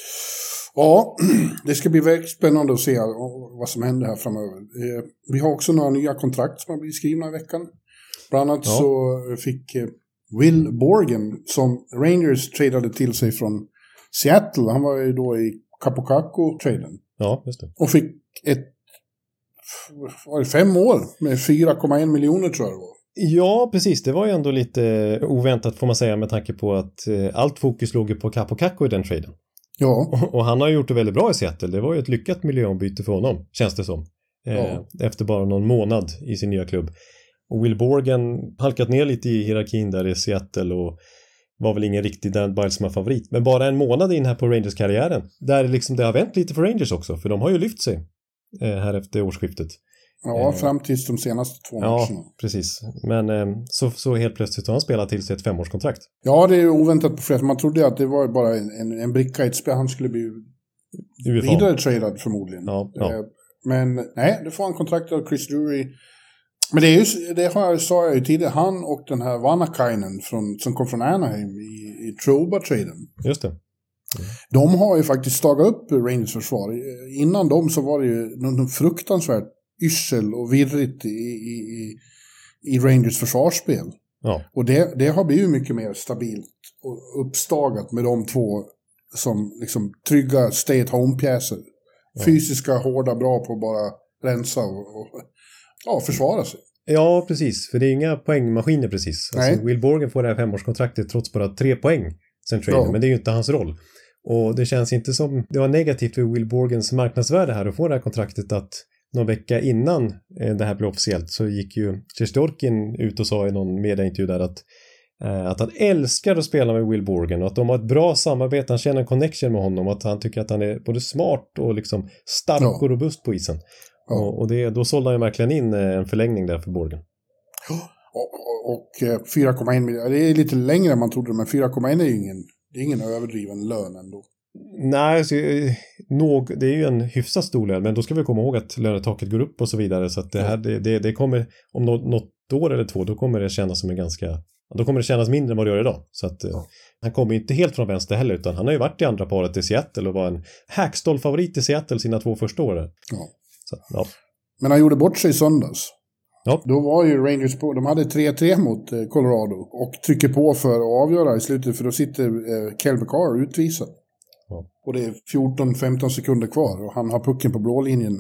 Ja, det ska bli väldigt spännande att se vad som händer här framöver. Vi har också några nya kontrakt som har blivit skrivna i veckan. Bland annat ja. så fick Will Borgen, som Rangers tradade till sig från Seattle, han var ju då i Capocaco-traden. Ja, just det. Och fick ett var det fem år med fyra komma en miljoner tror jag det var. Ja, precis. Det var ju ändå lite oväntat får man säga, med tanke på att eh, allt fokus låg på Capocaco i den traden. Ja. Och, och han har gjort det väldigt bra i Seattle. Det var ju ett lyckat miljöombyte för honom, känns det som. Eh, ja. Efter bara någon månad i sin nya klubb. Och Will Borgen halkat ner lite i hierarkin där i Seattle och var väl ingen riktig Dan Bilesma-favorit. Men bara en månad in här på Rangers-karriären, där liksom det har vänt lite för Rangers också, för de har ju lyft sig eh, här efter årsskiftet. Ja, fram tills de senaste två matcherna. Ja, precis. Men eh, så, så helt plötsligt har han spelat till sig ett femårskontrakt. Ja, det är oväntat på flera. Man trodde att det var bara en, en, en bricka i ett spel. Han skulle bli vidare tradad förmodligen. Ja, ja. Eh, men nej, det får han kontrakt av Chris Drury. Men det är ju, det har jag, sa jag ju tidigare, han och den här Vanakainen från, som kom från Anaheim i, i Trouba-traden. Just det. Mm. De har ju faktiskt stagat upp Rangers försvar. Innan dem så var det ju någon fruktansvärt yrsel och virrigt i, i, i, i Rangers försvarsspel. Ja. Och det, det har blivit mycket mer stabilt och uppstagat med de två som liksom trygga stay-at-home-pjäser. Ja. Fysiska, hårda, bra på att bara rensa och, och ja, försvara sig. Ja, precis. För det är inga poängmaskiner precis. Alltså, Will Borgen får det här femårskontraktet trots bara tre poäng sen traden, ja. Men det är ju inte hans roll. Och det känns inte som det var negativt för Will Borgens marknadsvärde här att få det här kontraktet, att någon vecka innan det här blev officiellt så gick ju Shesterkin ut och sa i någon mediaintervju där att, eh, att han älskar att spela med Will Borgen och att de har ett bra samarbete, han känner en connection med honom, att han tycker att han är både smart och liksom stark ja. och robust på isen. Ja. Och, och det, då sålde han ju verkligen in en förlängning där för Borgen. Och, och, och fyra komma en miljoner, det är lite längre än man trodde, men fyra komma en är ju ingen, det är ingen överdriven lön ändå. Nej, så, nog, det är ju en hyfsat stor lön, men då ska vi komma ihåg att lönetaket går upp och så vidare, så att det här, det, det, det kommer, om något, något år eller två, då kommer det kännas som en ganska, då kommer det kännas mindre än vad det gör idag. Så att ja. Han kommer inte helt från vänster heller, utan han har ju varit i andra paret i Seattle och var en Hackstall-favorit i Seattle sina två första år. Ja. Så, ja. Men han gjorde bort sig i söndags. Ja. Då var ju Rangers på, de hade tre tre mot Colorado och trycker på för att avgöra i slutet, för då sitter eh, Kel McCarr utvisad. Ja. Och det är fjorton femton sekunder kvar och han har pucken på blålinjen.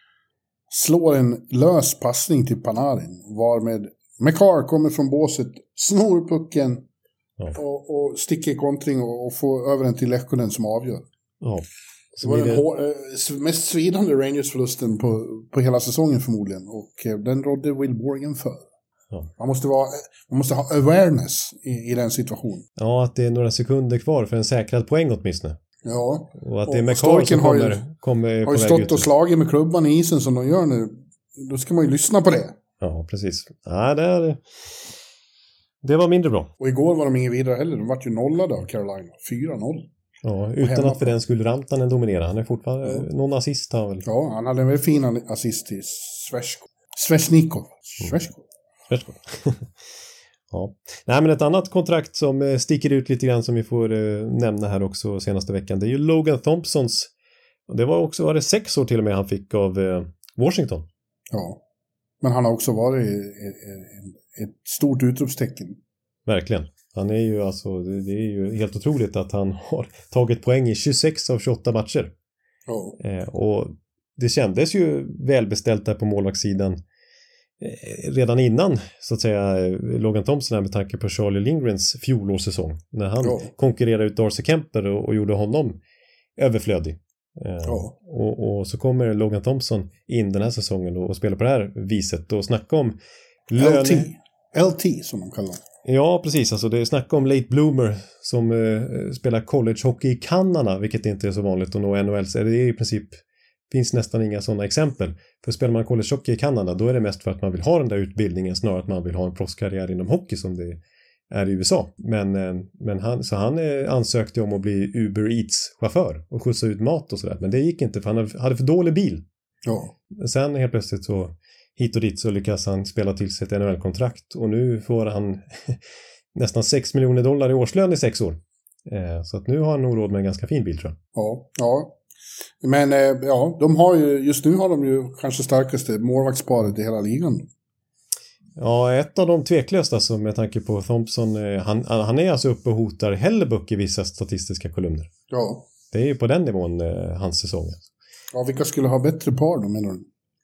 Slår en lös passning till Panarin, varmed McCarr kommer från båset, snor pucken ja. och, och sticker i kontring och, och får över den till Lehkonen som avgör. Ja. Det var den hår, äh, mest svidande Rangers-förlusten på, på hela säsongen förmodligen. Och äh, den rådde Will Borgen för. Ja. Man, måste vara, man måste ha awareness i, i den situationen. Ja, att det är några sekunder kvar för en säkrad poäng åtminstone. Ja. Och att det är McCarr som kommer, har ju, kommer på har ju väg stått ut. Och slagit med klubban i isen som de gör nu. Då ska man ju lyssna på det. Ja, precis. Ja, det, är, det var mindre bra. Och igår var de ingen vidare heller. De var ju nollade av Carolina. fyra noll. Ja, utan att för den skulle Rantanen dominera. Han är fortfarande ja. någon assist har väl. Ja, han hade en väldigt fin assist till Sveshko. Sveshnikov. Sveshko. Sveshko. Ja. Nej, men ett annat kontrakt som sticker ut lite grann som vi får eh, nämna här också senaste veckan, det är ju Logan Thompsons. Det var också, var det sex år till och med han fick av eh, Washington. Ja, men han har också varit ett, ett stort utropstecken. Verkligen. Han är ju alltså, det är ju helt otroligt att han har tagit poäng i tjugosex av tjugoåtta matcher. Oh. Eh, och det kändes ju välbeställt där på målvaktssidan eh, redan innan, så att säga, Logan Thompson här, med tanke på Charlie Lindgrens fjolårssäsong. När han oh. konkurrerade ut Darcy Kemper och, och gjorde honom överflödig. Eh, oh. och, och så kommer Logan Thompson in den här säsongen och, och spelar på det här viset och snacka om löne... L T. L T som de kallar det. Ja, precis. Alltså det är snack om late bloomer som eh, spelar college-hockey i Kanada, vilket inte är så vanligt att nå N H L. Så det är i princip, finns nästan inga sådana exempel. För spelar man college-hockey i Kanada, då är det mest för att man vill ha den där utbildningen snarare att man vill ha en proffskarriär inom hockey som det är i U S A. Men, men han, så han ansökte om att bli Uber Eats-chaufför och skjutsa ut mat och sådär. Men det gick inte för han hade för dålig bil. Ja. Sen helt plötsligt så hit och dit så lyckas han spela till sig ett N H L-kontrakt och nu får han nästan sex miljoner dollar i årslön i sex år. Så att nu har han nog råd med en ganska fin bil tror jag. Ja, ja. Men ja, de har ju, just nu har de ju kanske starkaste målvaktsparet i hela ligan. Ja, ett av de tveklöst alltså med tanke på Thompson. Han, han är alltså uppe och hotar Hellebuck i vissa statistiska kolumner. Ja. Det är ju på den nivån hans säsong. Ja, vilka skulle ha bättre par då menar du?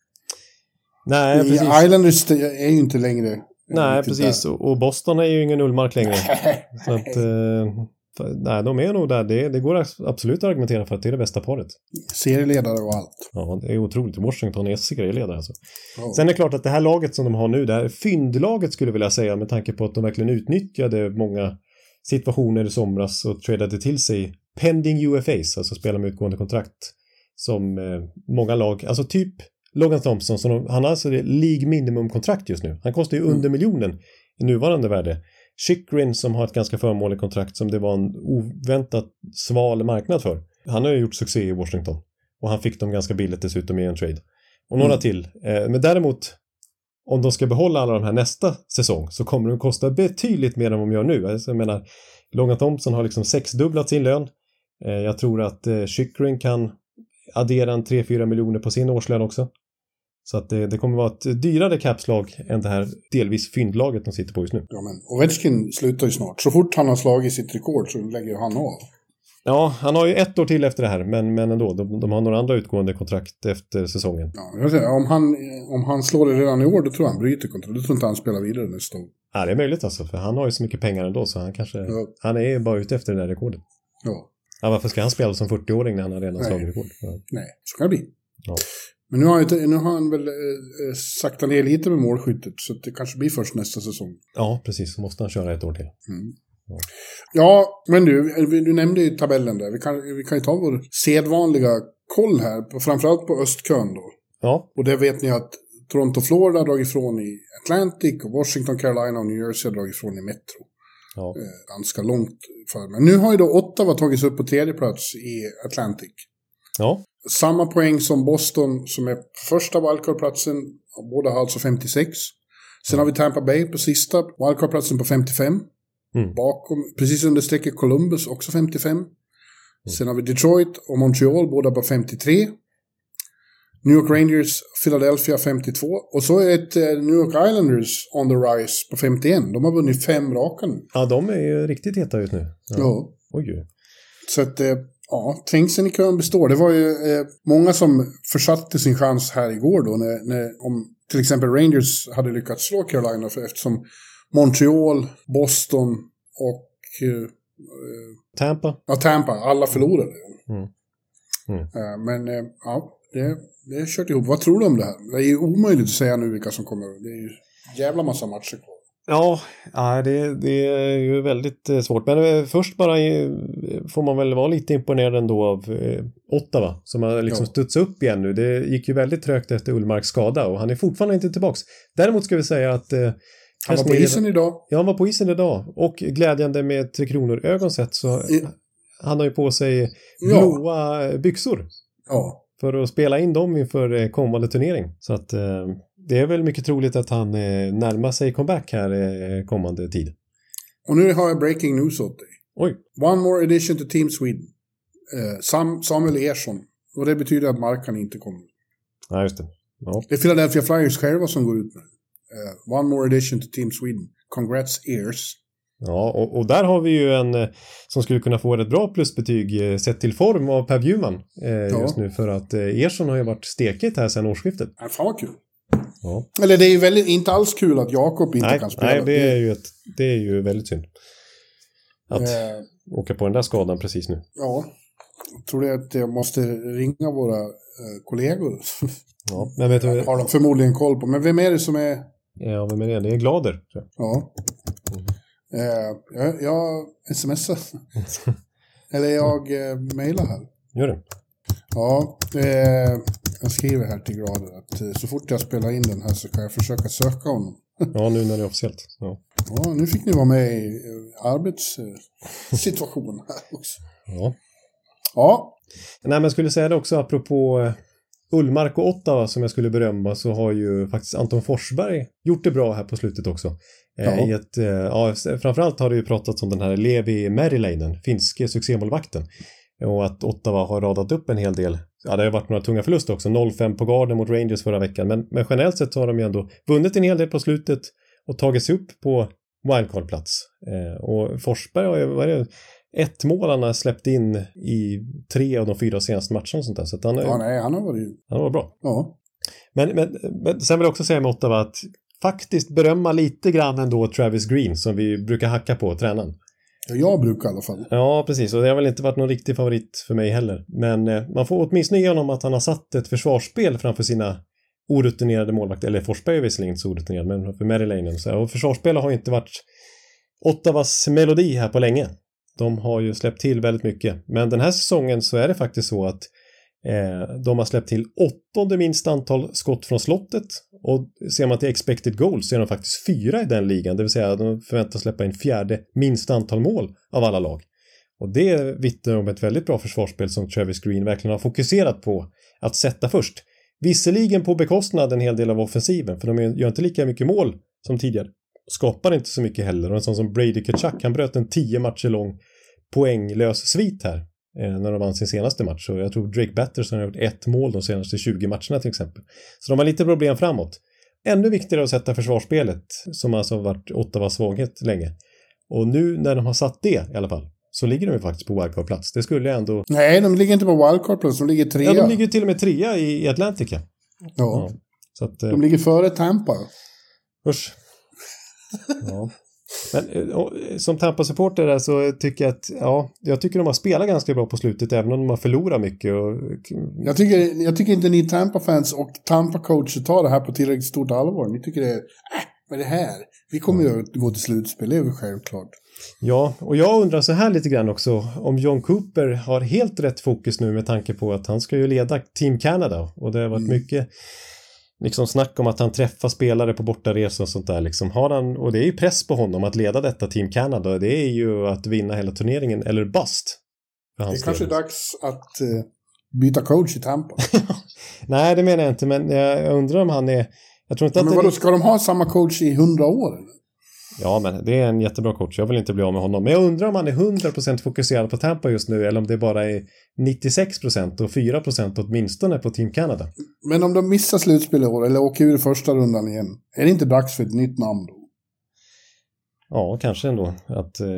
Nej, I precis. Islanders är ju inte längre. Nej, precis. Och, och Boston är ju ingen Ullmark längre. Så att, eh, för, nej, de är nog där. Det, det går absolut att argumentera för att det är det bästa paret. Serieledare och allt. Ja, det är otroligt. Washington är serieledare alltså. Ja. Sen är det klart att det här laget som de har nu, det här fyndlaget skulle jag vilja säga, med tanke på att de verkligen utnyttjade många situationer i somras och tradade till sig pending U F As, alltså spela med utgående kontrakt, som eh, många lag, alltså typ Logan Thompson, som de, han har alltså det League minimum-kontrakt just nu. Han kostar ju mm. under miljonen i nuvarande värde. Chychrun som har ett ganska förmånligt kontrakt som det var en oväntat sval marknad för. Han har ju gjort succé i Washington. Och han fick dem ganska billigt dessutom i en trade. Och några mm. till. Eh, men däremot, om de ska behålla alla de här nästa säsong så kommer de kosta betydligt mer än vad de gör nu. Alltså, jag menar, Logan Thompson har liksom sexdubblat sin lön. Eh, jag tror att eh, Chychrun kan addera en tre fyra miljoner på sin årslön också. Så att det, det kommer vara ett dyrare capslag än det här delvis fyndlaget de sitter på just nu. Ja, men Ovechkin slutar ju snart. Så fort han har slagit sitt rekord så lägger han av. Ja, han har ju ett år till efter det här. Men, men ändå, de, de har några andra utgående kontrakt efter säsongen. Ja, jag säga, om, han, om han slår det redan i år, då tror jag han bryter kontrakt. Då tror inte han spelar vidare nästa år. Ja, det är möjligt alltså. För han har ju så mycket pengar ändå. Så han kanske, ja. han är bara ute efter det där rekordet. Ja. Ja, varför ska han spela som fyrtio-åring när han har redan slagit rekord? Ja. Nej, så kan det bli. Ja. Men nu har, han, nu har han väl eh, saktat ner lite med målskyttet. Så det kanske blir först nästa säsong. Ja, precis. Så måste han köra ett år till. Mm. Ja. ja, men du, du nämnde ju tabellen där. Vi kan, vi kan ju ta vår sedvanliga koll här. På, framförallt på östkön då. Ja. Och det vet ni att Toronto, Florida har dragit ifrån i Atlantic. Och Washington, Carolina och New Jersey har dragit ifrån i Metro. Ja. Eh, ganska långt för. Men nu har ju då Ottawa tagits upp på tredje plats i Atlantic. Ja. Samma poäng som Boston som är första wildcard-platsen. Båda har alltså femtiosex. Sen har vi Tampa Bay på sista wildcard-platsen på femtiofem. Mm. Bakom, precis under strecket Columbus också femtiofem. Mm. Sen har vi Detroit och Montreal båda på femtiotre. New York Rangers, Philadelphia femtiotvå. Och så är ett New York Islanders on the rise på femtioen. De har vunnit fem raka nu. Ja, de är ju riktigt heta ut nu. Ja. Ja. Oj. Så att, ja, trängseln i kön består. Det var ju eh, många som försatte sin chans här igår då. När, när, om till exempel Rangers hade lyckats slå Carolina. För eftersom Montreal, Boston och eh, Tampa. Ja, Tampa. Alla förlorade. Mm. Mm. Eh, men eh, ja, det, det är kört ihop. Vad tror du om det här? Det är ju omöjligt att säga nu vilka som kommer. Det är ju jävla massa matcher kvar. Ja, ja det, det är ju väldigt svårt. Men först bara får man väl vara lite imponerad ändå av Ottawa. Som har liksom ja. studsat upp igen nu. Det gick ju väldigt trögt efter Ullmarks skada. Och han är fortfarande inte tillbaks. Däremot ska vi säga att... Han var på isen idag. Ja, han var på isen idag. Och glädjande med Tre Kronor ögon sett så I... han har ju på sig blåa ja. byxor. Ja. För att spela in dem inför kommande turnering. Så att eh, det är väl mycket troligt att han eh, närmar sig comeback här eh, kommande tid. Och nu har jag breaking news åt dig. Oj. One more addition to Team Sweden. Eh, Sam, Samuel Ersson. Och det betyder att Markan inte kommer. Ja, just det. Ja. Det är Philadelphia Flyers själva som går ut med. Uh, one more addition to Team Sweden. Congrats, Ears. Ja, och, och där har vi ju en eh, som skulle kunna få ett bra plusbetyg eh, sett till form av Per Bjurman eh, ja. just nu. För att eh, Ersson har ju varit stekigt här sedan årsskiftet. Ja, fan vad kul. Ja. Eller det är ju väldigt, inte alls kul att Jakob inte nej, kan spela. Nej, det är ju, ett, det är ju väldigt synd. Att eh, åka på den där skadan precis nu. Ja, jag tror det att jag måste ringa våra eh, kollegor. Ja, men vet du... har de förmodligen koll på. Men vem är det som är... Ja, vem är det? Det är Glader. Ja. Mm. Eh, jag, jag smsar. Eller jag eh, mejlar här. Gör det. Ja, eh, jag skriver här till Glader att eh, så fort jag spelar in den här så kan jag försöka söka honom. Ja, nu när det är officiellt. Ja. Ja, nu fick ni vara med i arbetssituationen här också. Ja. Ja. Nej, men jag skulle säga det också apropå Ullmark och Ottawa som jag skulle berömma, så har ju faktiskt Anton Forsberg gjort det bra här på slutet också. Ja. I ett, ja, framförallt har det ju pratats om den här Levi Meriläinen, finske succémålvakten. Och att Ottawa har radat upp en hel del. Ja, det har varit några tunga förluster också. noll fem på garden mot Rangers förra veckan. Men, men generellt sett så har de ju ändå vunnit en hel del på slutet och tagit sig upp på wildcard-plats. Eh, och Forsberg har ju, vad är det, ett mål han har släppt in i tre av de fyra senaste matcherna och sånt där. Så att han, ja, nej, han har varit... Han var bra. Ja. Men, men, men sen vill jag också säga med Ottawa att faktiskt berömma lite grann ändå Travis Green som vi brukar hacka på, tränaren. Ja, jag brukar i alla fall. Ja, precis. Och det har väl inte varit någon riktig favorit för mig heller. Men eh, man får åtminstone ge honom att han har satt ett försvarsspel framför sina orutinerade målvakter. Eller Forsberg är visserligen inte så orutinerad, men för Meriläinen. Så, och försvarsspel har ju inte varit Ottawas melodi här på länge. De har ju släppt till väldigt mycket. Men den här säsongen så är det faktiskt så att eh, de har släppt till åttonde minst antal skott från slottet. Och ser man till expected goals så är de faktiskt fyra i den ligan. Det vill säga att de förväntas släppa in fjärde minst antal mål av alla lag. Och det vittnar om ett väldigt bra försvarsspel som Travis Green verkligen har fokuserat på att sätta först. Visserligen på bekostnad en hel del av offensiven, för de gör inte lika mycket mål som tidigare. Skapar inte så mycket heller. Och en sån som Brady Tkachuk, han bröt en tio matcher lång poänglös svit här eh, när de vann sin senaste match. Och jag tror Drake Batterson har gjort ett mål de senaste tjugo matcherna till exempel. Så de har lite problem framåt. Ännu viktigare att sätta försvarsspelet, som alltså har varit Ottawas svaghet länge. Och nu när de har satt det i alla fall, så ligger de ju faktiskt på wildcard-plats. Det skulle jag ändå... Nej, de ligger inte på wildcard-plats, de ligger trea. Ja, de ligger till och med trea i, i Atlantica. Ja, ja så att, de ligger före Tampa. Usch. Ja. Men och, som Tampa-supporter där så tycker jag att ja, jag tycker de har spelat ganska bra på slutet även om de har förlorat mycket. Och... Jag, tycker, jag tycker inte ni Tampa-fans och Tampa-coacher tar det här på tillräckligt stort allvar. Ni tycker det är, äh, vad är det här? Vi kommer ju att gå till slutspel, det är väl självklart. Ja, och jag undrar så här lite grann också om John Cooper har helt rätt fokus nu med tanke på att han ska ju leda Team Canada och det har varit mm. mycket liksom snack om att han träffar spelare på bortaresor och sånt där liksom. Har han, och det är ju press på honom att leda detta Team Canada, det är ju att vinna hela turneringen eller bust. Det är kanske dags att uh, byta coach i Tampa. Nej, det menar jag inte, men jag undrar om han är jag tror inte ja, att men vadå, ska de ha samma coach i hundra år? Eller? Ja, men det är en jättebra coach. Jag vill inte bli av med honom. Men jag undrar om han är hundra procent fokuserad på Tampa just nu eller om det bara är nittiosex procent och fyra procent åtminstone på Team Canada. Men om de missar slutspel i år eller åker ur första rundan igen, är det inte dags för ett nytt namn då? Ja, kanske ändå. Att, eh,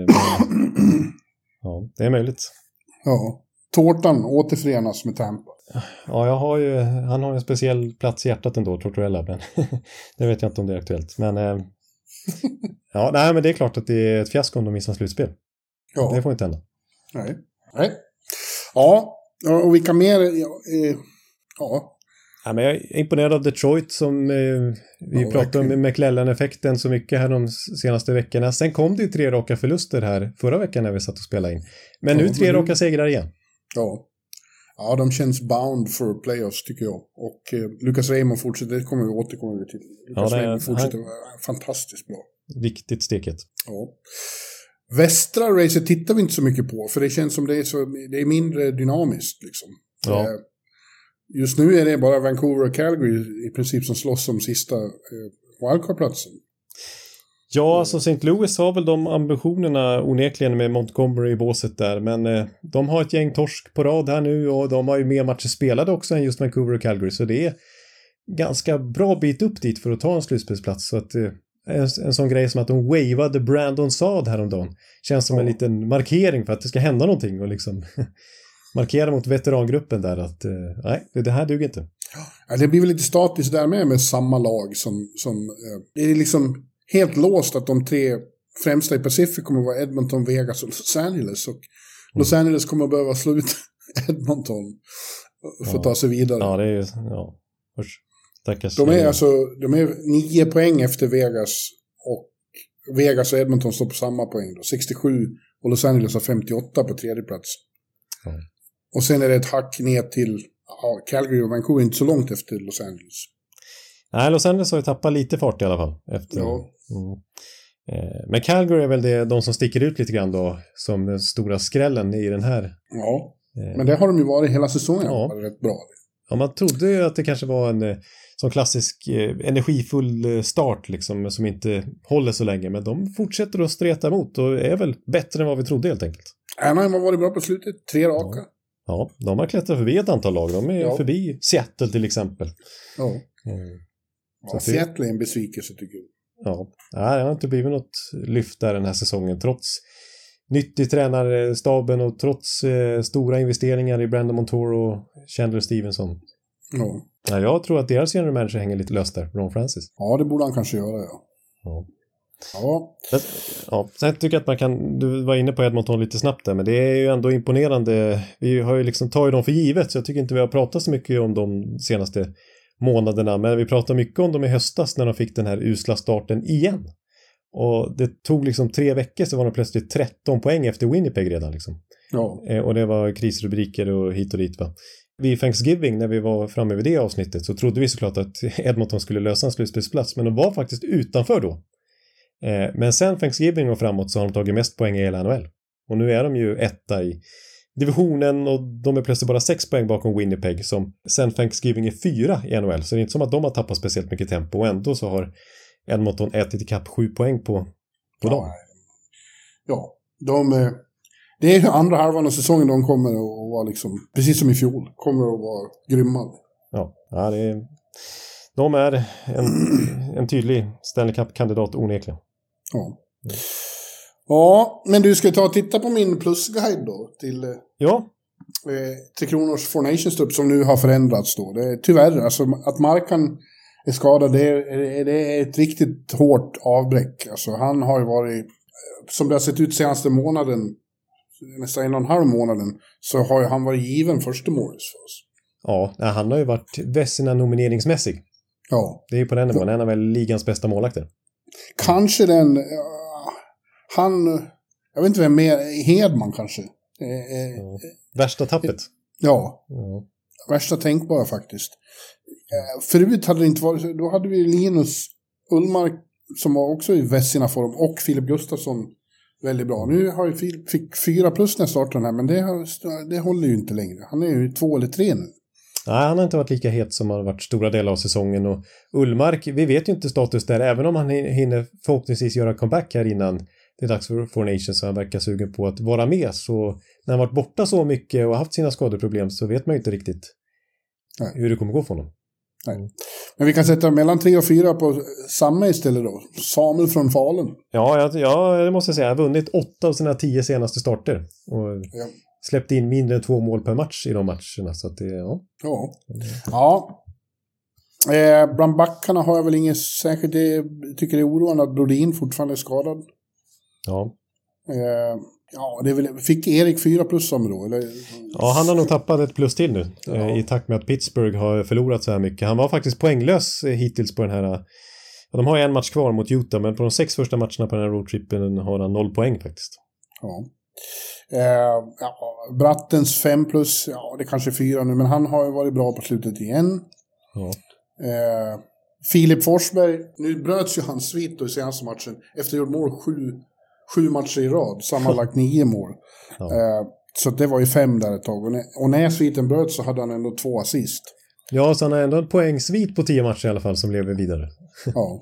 ja, det är möjligt. Ja, tårtan återförenas med Tampa. Ja, jag har ju, han har en speciell plats i hjärtat ändå, Tortorella. Men det vet jag inte om det är aktuellt. Men... Eh, ja, nej, men det är klart att det är ett fiasko om de missar slutspel. Ja. Det får inte hända. Nej. Nej. Ja, och vilka mer... Ja. Eh, ja. ja men jag är imponerad av Detroit som eh, vi ja, pratade om med McLellan-effekten så mycket här de senaste veckorna. Sen kom det ju tre raka förluster här förra veckan när vi satt och spelade in. Men ja, nu tre men... raka segrar igen. Ja. Ja, de känns bound for playoffs tycker jag. Och eh, Lucas Raymond fortsätter, det kommer vi återkomma till. Lucas ja, Raymond fortsätter vara fantastiskt bra. Riktigt steket. Ja. Västra racet tittar vi inte så mycket på, för det känns som det är, så, det är mindre dynamiskt liksom. Ja. Eh, just nu är det bara Vancouver och Calgary i princip som slåss om sista eh, wildcard-platsen. Ja, alltså Saint Louis har väl de ambitionerna onekligen med Montgomery i båset där, men eh, de har ett gäng torsk på rad här nu och de har ju mer matcher spelade också än just Vancouver och Calgary, så det är ganska bra bit upp dit för att ta en slutspelsplats, så att eh, en, en sån grej som att de wavade Brandon Saad häromdagen känns som en liten markering för att det ska hända någonting och liksom markera mot veterangruppen där att eh, nej, det här duger inte. Ja, det blir väl lite statiskt där med med samma lag som, som eh, det är liksom helt låst att de tre främsta i Pacific kommer att vara Edmonton, Vegas och Los Angeles. Och Los Angeles kommer att behöva sluta Edmonton för ja. att ta sig vidare. Ja, det är ju... Ja. Usch. Tackars. De är alltså de är nio poäng efter Vegas och Vegas och Edmonton står på samma poäng då. sextiosju och Los Angeles har femtioåtta på tredje plats. Ja. Och sen är det ett hack ner till ja, Calgary och Vancouver, inte så långt efter Los Angeles. Nej, Los Angeles har ju tappat lite fart i alla fall. Efter, ja. mm. Eh, men Calgary är väl det, de som sticker ut lite grann då, som den stora skrällen i den här. Ja, eh, men det har de ju varit hela säsongen. Ja. Var rätt bra. Ja, man trodde ju att det kanske var en eh, sån klassisk eh, energifull start liksom, som inte håller så länge, men de fortsätter att streta emot och är väl bättre än vad vi trodde helt enkelt. Anaheim har varit bra på slutet, tre raka. Ja. Ja, de har klättrat förbi ett antal lag. De är ja. förbi Seattle till exempel. Ja, mm. ja Seattle är en besvikelse tycker jag. Ja, Nej, det har inte blivit något lyft där den här säsongen. Trots nyttig tränarstaben och trots eh, stora investeringar i Brandon Montour och Chandler Stevenson. Ja. Ja, jag tror att deras general manager hänger lite löst där, Ron Francis. Ja, det borde han kanske göra, ja. Ja. Ja. Ja, sen tycker jag att man kan, du var inne på Edmonton lite snabbt där, men det är ju ändå imponerande. Vi har ju liksom tagit dem för givet, så jag tycker inte vi har pratat så mycket om de senaste månaderna, men vi pratade mycket om dem i höstas när de fick den här usla starten igen. Och det tog liksom tre veckor så var de plötsligt tretton poäng efter Winnipeg redan liksom. Ja. Och det var krisrubriker och hit och dit va. Vid Thanksgiving, när vi var framme vid det avsnittet, så trodde vi såklart att Edmonton skulle lösa en slutspelsplats, men de var faktiskt utanför då. Men sen Thanksgiving och framåt så har de tagit mest poäng i hela N H L. Och nu är de ju etta i divisionen och de är plötsligt bara sex poäng bakom Winnipeg som sen Thanksgiving är fyra i N H L. Så det är inte som att de har tappat speciellt mycket tempo och ändå så har Edmonton ätit ikapp sju poäng på, på ja, dem. Ja, de, det är ju andra halvan av säsongen de kommer att vara liksom, precis som i fjol, kommer att vara grymma. Ja, ja det är, de är en, en tydlig Stanley Cup-kandidat onekligen. Ja. Ja, men du ska ta och titta på min plusguide då till ja. eh, Tre Kronors Four Nations trupp som nu har förändrats då. Det är, tyvärr, alltså att Markan är skadad, det är, det är ett riktigt hårt avbräck. Alltså han har ju varit, som det har sett ut senaste månaden, nästan en och en halv månaden, så har ju han varit given första målet för oss. Ja, han har ju varit Vezina nomineringsmässig. Ja. Det är ju på den nivån, en av väl ligans bästa målakter. Kanske den, han, jag vet inte vem mer, Hedman kanske. Ja. Värsta tappet. Ja. ja, värsta tänkbara faktiskt. Förut hade det inte varit, då hade vi Linus Ullmark som var också i Vezina form och Filip Gustafsson väldigt bra. Nu har ju Filip fick fyra plus när starten här, men det, har, det håller ju inte längre. Han är ju två eller tre nu. Nej, han har inte varit lika het som han har varit stora delar av säsongen. Och Ullmark, vi vet ju inte status där, även om han hinner förhoppningsvis göra comeback här innan det är dags för Four Nations, så han verkar sugen på att vara med. Så när han varit borta så mycket och haft sina skadeproblem så vet man ju inte riktigt Nej. hur det kommer gå för honom. Nej. Men vi kan sätta mellan tre och fyra på samma istället då. Samuel från Falun. Ja, jag, ja, det måste jag säga. Jag har vunnit åtta av sina tio senaste starter. Och ja. släppt in mindre än två mål per match i de matcherna. Så att det, ja. Ja. ja. Eh, bland backarna har jag väl inget särskilt. Jag tycker det är oroande att Brodin fortfarande är skadad. Ja. Eh, ja, det är väl, fick Erik fyra plus om då? Eller? Ja, han har nog tappat ett plus till nu. Ja. Eh, I takt med att Pittsburgh har förlorat så här mycket. Han var faktiskt poänglös eh, hittills på den här. Ja, de har en match kvar mot Utah, men på de sex första matcherna på den här roadtrippen har han noll poäng faktiskt. Ja. Eh, ja, Brattens fem plus, ja det kanske är fyra nu, men han har ju varit bra på slutet igen. Ja. Eh, Filip Forsberg, nu bröts ju hans svit då i senaste matchen efter att ha gjort mål sju, sju matcher i rad, sammanlagt nio mål. Ja. Eh, så det var ju fem där ett tag. Och när, och när sviten bröts så hade han ändå två assist. Ja, så han har ändå en poängsvit på tio matcher i alla fall som lever vidare. Ja.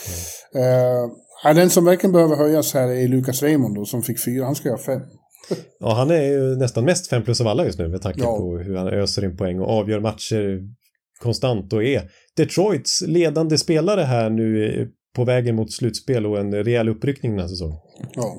ja. Eh, den som verkligen behöver höjas här är Lucas Raymond då, som fick fyra, han ska göra fem. Ja, han är ju nästan mest fem plus av alla just nu med tanke ja. på hur han öser in poäng och avgör matcher konstant och är Detroits ledande spelare här nu på vägen mot slutspel och en rejäl uppryckning den här säsongen. Ja,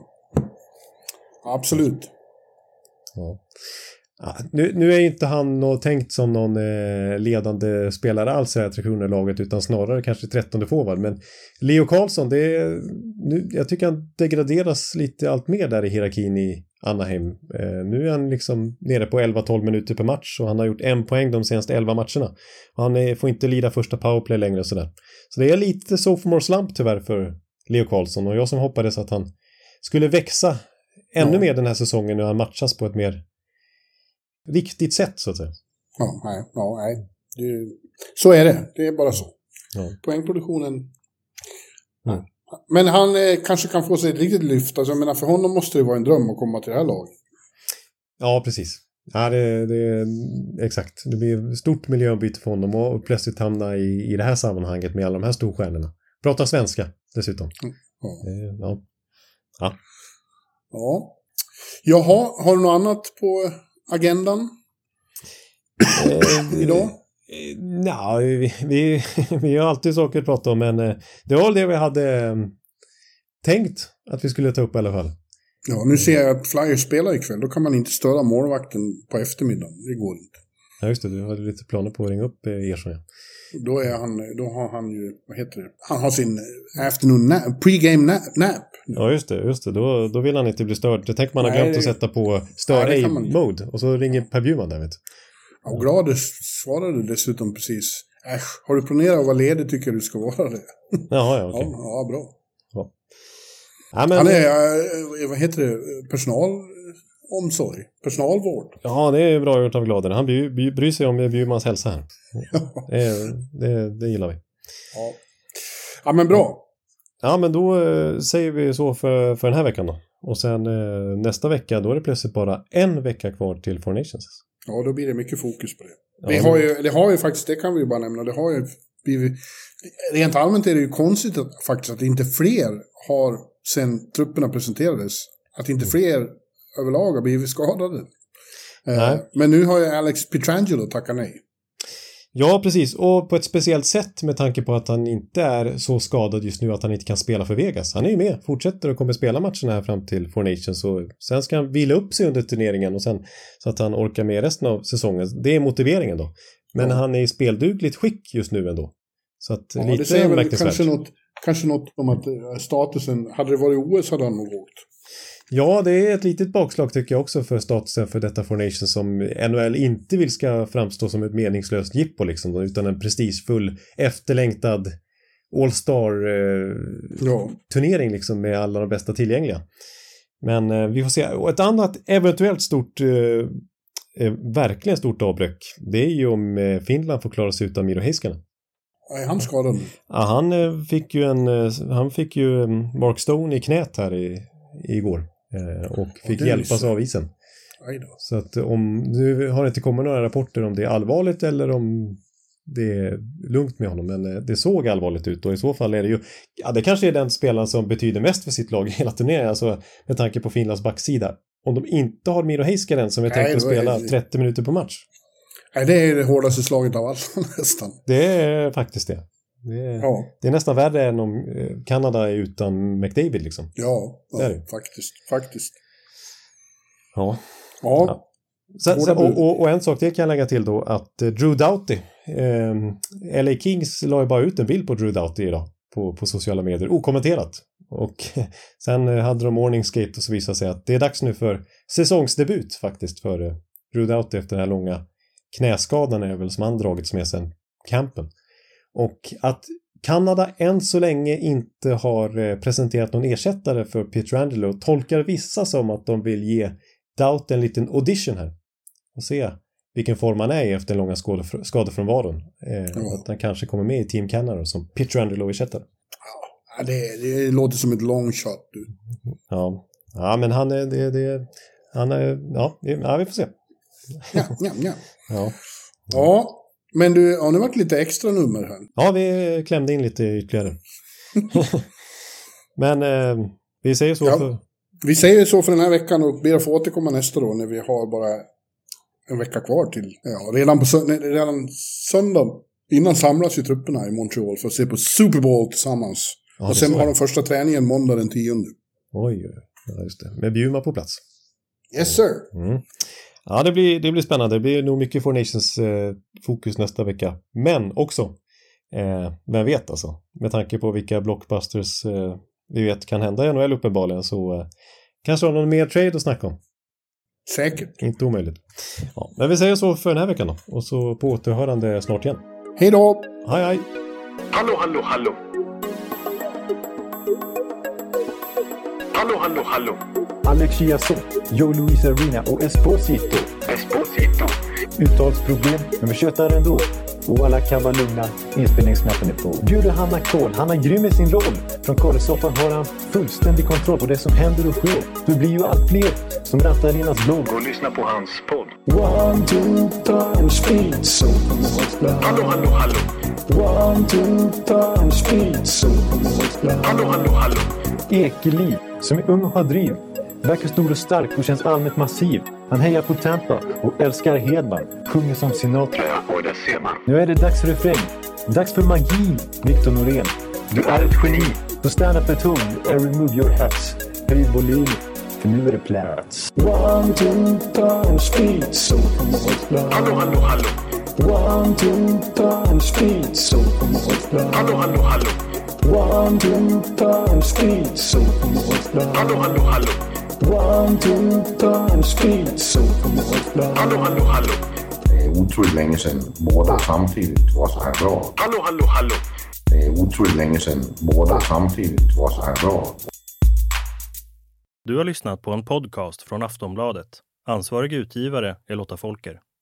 absolut. Ja. Ja, nu, nu är inte han nå, tänkt som någon eh, ledande spelare alls i det här Tre Kronor-laget, utan snarare kanske trettonde forward. Men Leo Carlsson, det är, nu, jag tycker han degraderas lite allt mer där i hierarkin i Anaheim. Eh, nu är han liksom nere på elva tolv minuter per match och han har gjort en poäng de senaste elva matcherna. Och han är, får inte lida första powerplay längre och sådär. Så det är lite sophomore slump tyvärr för Leo Carlsson, och jag som hoppades att han skulle växa ännu ja. mer den här säsongen när han matchas på ett mer riktigt sätt så att säga. Ja, nej, ja, nej. Det, så är det. Det är bara så. Ja. Poängproduktionen. Nej. Men han eh, kanske kan få sig ett riktigt lyft. Alltså, jag menar, för honom måste det vara en dröm att komma till det här laget. Ja, precis. Ja, det, det, exakt. Det blir stort miljöbyte för honom och plötsligt hamna i, i det här sammanhanget med alla de här storstjärnorna. Prata svenska dessutom. Mm. Ja. Det, ja. Ja. Ja. Jaha, har du något annat på agendan eh, idag? Ja, vi, vi, vi har alltid saker att prata om, men det var det vi hade tänkt att vi skulle ta upp i alla fall. Ja, nu ser jag att Flyers spelar ikväll. Då kan man inte störa målvakten på eftermiddagen. Det går inte. Ja, just det. Du hade lite planer på att ringa upp Ersson. Ja. Då, är han, då har han ju, vad heter det? Han har sin afternoon nap, pre-game nap. nap. Ja, just det. Just det. Då, då vill han inte bli störd. Det tänker man har Nej, glömt det... att sätta på stör ej-mode. Och så ringer Per Bjurman där, vet du. Ja, och Grader svarade dessutom precis. Äsch, har du planerat att vara ledig tycker jag du ska vara det. Jaha, ja, okej. Okay. Ja, ja, bra. Ja. Ja, men... Han är, vad heter det, personalomsorg, personalvård. Ja, det är bra gjort av Glader. Han bry, bry, bryr sig om Bjurmans hälsa här. Ja. Det, det, det gillar vi. Ja. Ja, men bra. Ja, men då eh, säger vi så för, för den här veckan då. Och sen eh, nästa vecka, då är det plötsligt bara en vecka kvar till Four Nations. Ja, då blir det mycket fokus på det. Ja, vi har ju, det har ju faktiskt, det kan vi ju bara nämna, det har ju blivit, rent allmänt är det ju konstigt att, faktiskt att inte fler har, sen trupperna presenterades, att inte fler överlag har blivit skadade. Eh, men nu har ju Alex Pietrangelo tackat nej. Ja, precis. Och på ett speciellt sätt med tanke på att han inte är så skadad just nu att han inte kan spela för Vegas. Han är ju med, fortsätter och kommer spela matcherna här fram till Four Nations. Och sen ska han vila upp sig under turneringen och sen, så att han orkar med resten av säsongen. Det är motiveringen då. Men ja. Han är i speldugligt skick just nu ändå. Så att ja, lite det säger väl kanske något, kanske något om att statusen, hade det varit O S hade han nog åkt. Ja, det är ett litet bakslag tycker jag också för statusen för detta Four Nations som N H L inte vill ska framstå som ett meningslöst jippo liksom, utan en prestigefull, efterlängtad All-Star-turnering eh, liksom, med alla de bästa tillgängliga. Men eh, vi får se. Och ett annat eventuellt stort, eh, eh, verkligen stort avbräck, det är ju om eh, Finland får klara sig utan Miro Heiskanen. Är han skadad? Ja, han eh, fick ju en eh, han fick ju Mark Stone i knät här i, igår. Och fick och hjälpas av isen. Så att om, nu har det inte kommit några rapporter om det är allvarligt eller om det är lugnt med honom, men det såg allvarligt ut och i så fall är det ju, ja det kanske är den spelaren som betyder mest för sitt lag i hela turneringen, alltså med tanke på Finlands backsida. Om de inte har Miro Heiskanen som är tänkt att spela är... trettio minuter på match. Nej, det är det hårdaste slaget av alla nästan. Det är faktiskt det. Det är, ja. det är nästan värre än om Kanada är utan McDavid liksom. Ja, ja det är det. faktiskt. faktiskt. Ja. Ja. ja. Så, så, och, och, och en sak det kan jag lägga till då att Drew Doughty, eh, L A Kings la ju bara ut en bild på Drew Doughty idag på, på sociala medier, okommenterat. Och sen hade de morning skate och så visade sig att det är dags nu för säsongsdebut faktiskt för Drew Doughty efter den här långa knäskadan är väl som han dragits med sen campen. Och att Kanada än så länge inte har presenterat någon ersättare för Pietrangelo tolkar vissa som att de vill ge Doughty en liten audition här och se vilken form han är i efter den långa skadefrånvaron. Eh, mm. Att han kanske kommer med i Team Canada som Pietrangelo ersättare. Ja, det, det låter som ett long shot. Du. Ja. ja, men han är... Det, det, han är ja, ja, vi får se. Ja, ja, ja. ja. ja. Men du, har det varit lite extra nummer här? Ja, vi klämde in lite ytterligare. Men eh, vi säger så ja, för... Vi säger så för den här veckan och ber att få återkomma nästa då när vi har bara en vecka kvar till... Ja, redan på sö- redan söndag innan samlas ju trupperna i Montreal för att se på Super Bowl tillsammans. Ja, och sen har de första träningen måndag den tionde. Oj, ja, just det. Med Bjurman på plats. Yes, sir. Mm. Ja, det blir, det blir spännande. Det blir nog mycket Four Nations eh, fokus nästa vecka. Men också, eh, vem vet alltså, med tanke på vilka blockbusters eh, vi vet kan hända i N H L uppenbarligen så eh, kanske har någon mer trade att snacka om. Säkert. Inte omöjligt. Ja, men vi säger så för den här veckan då. Och så på återhörande snart igen. Hej då! Hej, hej! Hallå, hallå, hallå! Hallå, hallå, hallå! Alex Chiazot, Joe Luis Arena och Esposito. Esposito. Uttalsproblem, men vi tjötar ändå. Och alla kan vara lugna, inspelningsknappen är på. Bjuder Hanna Kohl, han är grym i sin roll. Från Kållesoffan har han fullständig kontroll på det som händer och sker. Det blir ju allt fler som rattar in hans blogg. Gå och lyssna på hans podd. One, two, time, speed, so Hallå, hallå, hallå. One, two, time, speed, so Hallå, hallå, hallå. Ekeliv, som är ung och har driv. Verkar stor och stark och känns allmänt massiv. Han hejar på Tampa och älskar Hedman. Sjunger som Sinatra. Ja, och det ser man. Nu är det dags för refräng. Dags för magi, Victor Norén. Du är ett geni. Så stand up at home and remove your hats. Höj volym, för nu är det plats. One, two, time, speed, so Hallå, hallå, hallå. One, two, time, speed, so Hallå, hallå, hallå. One, two, time, speed, so Hallå, hallå, hallå. One, two, time, speed, so Hallå, hallå, hallå. Det är otroligt länge sedan båda samtidigt var så här bra. Hallå, hallå, hallå. Det är otroligt länge sedan båda samtidigt var så här bra. Du har lyssnat på en podcast från Aftonbladet. Ansvarig utgivare är Lotta Folker.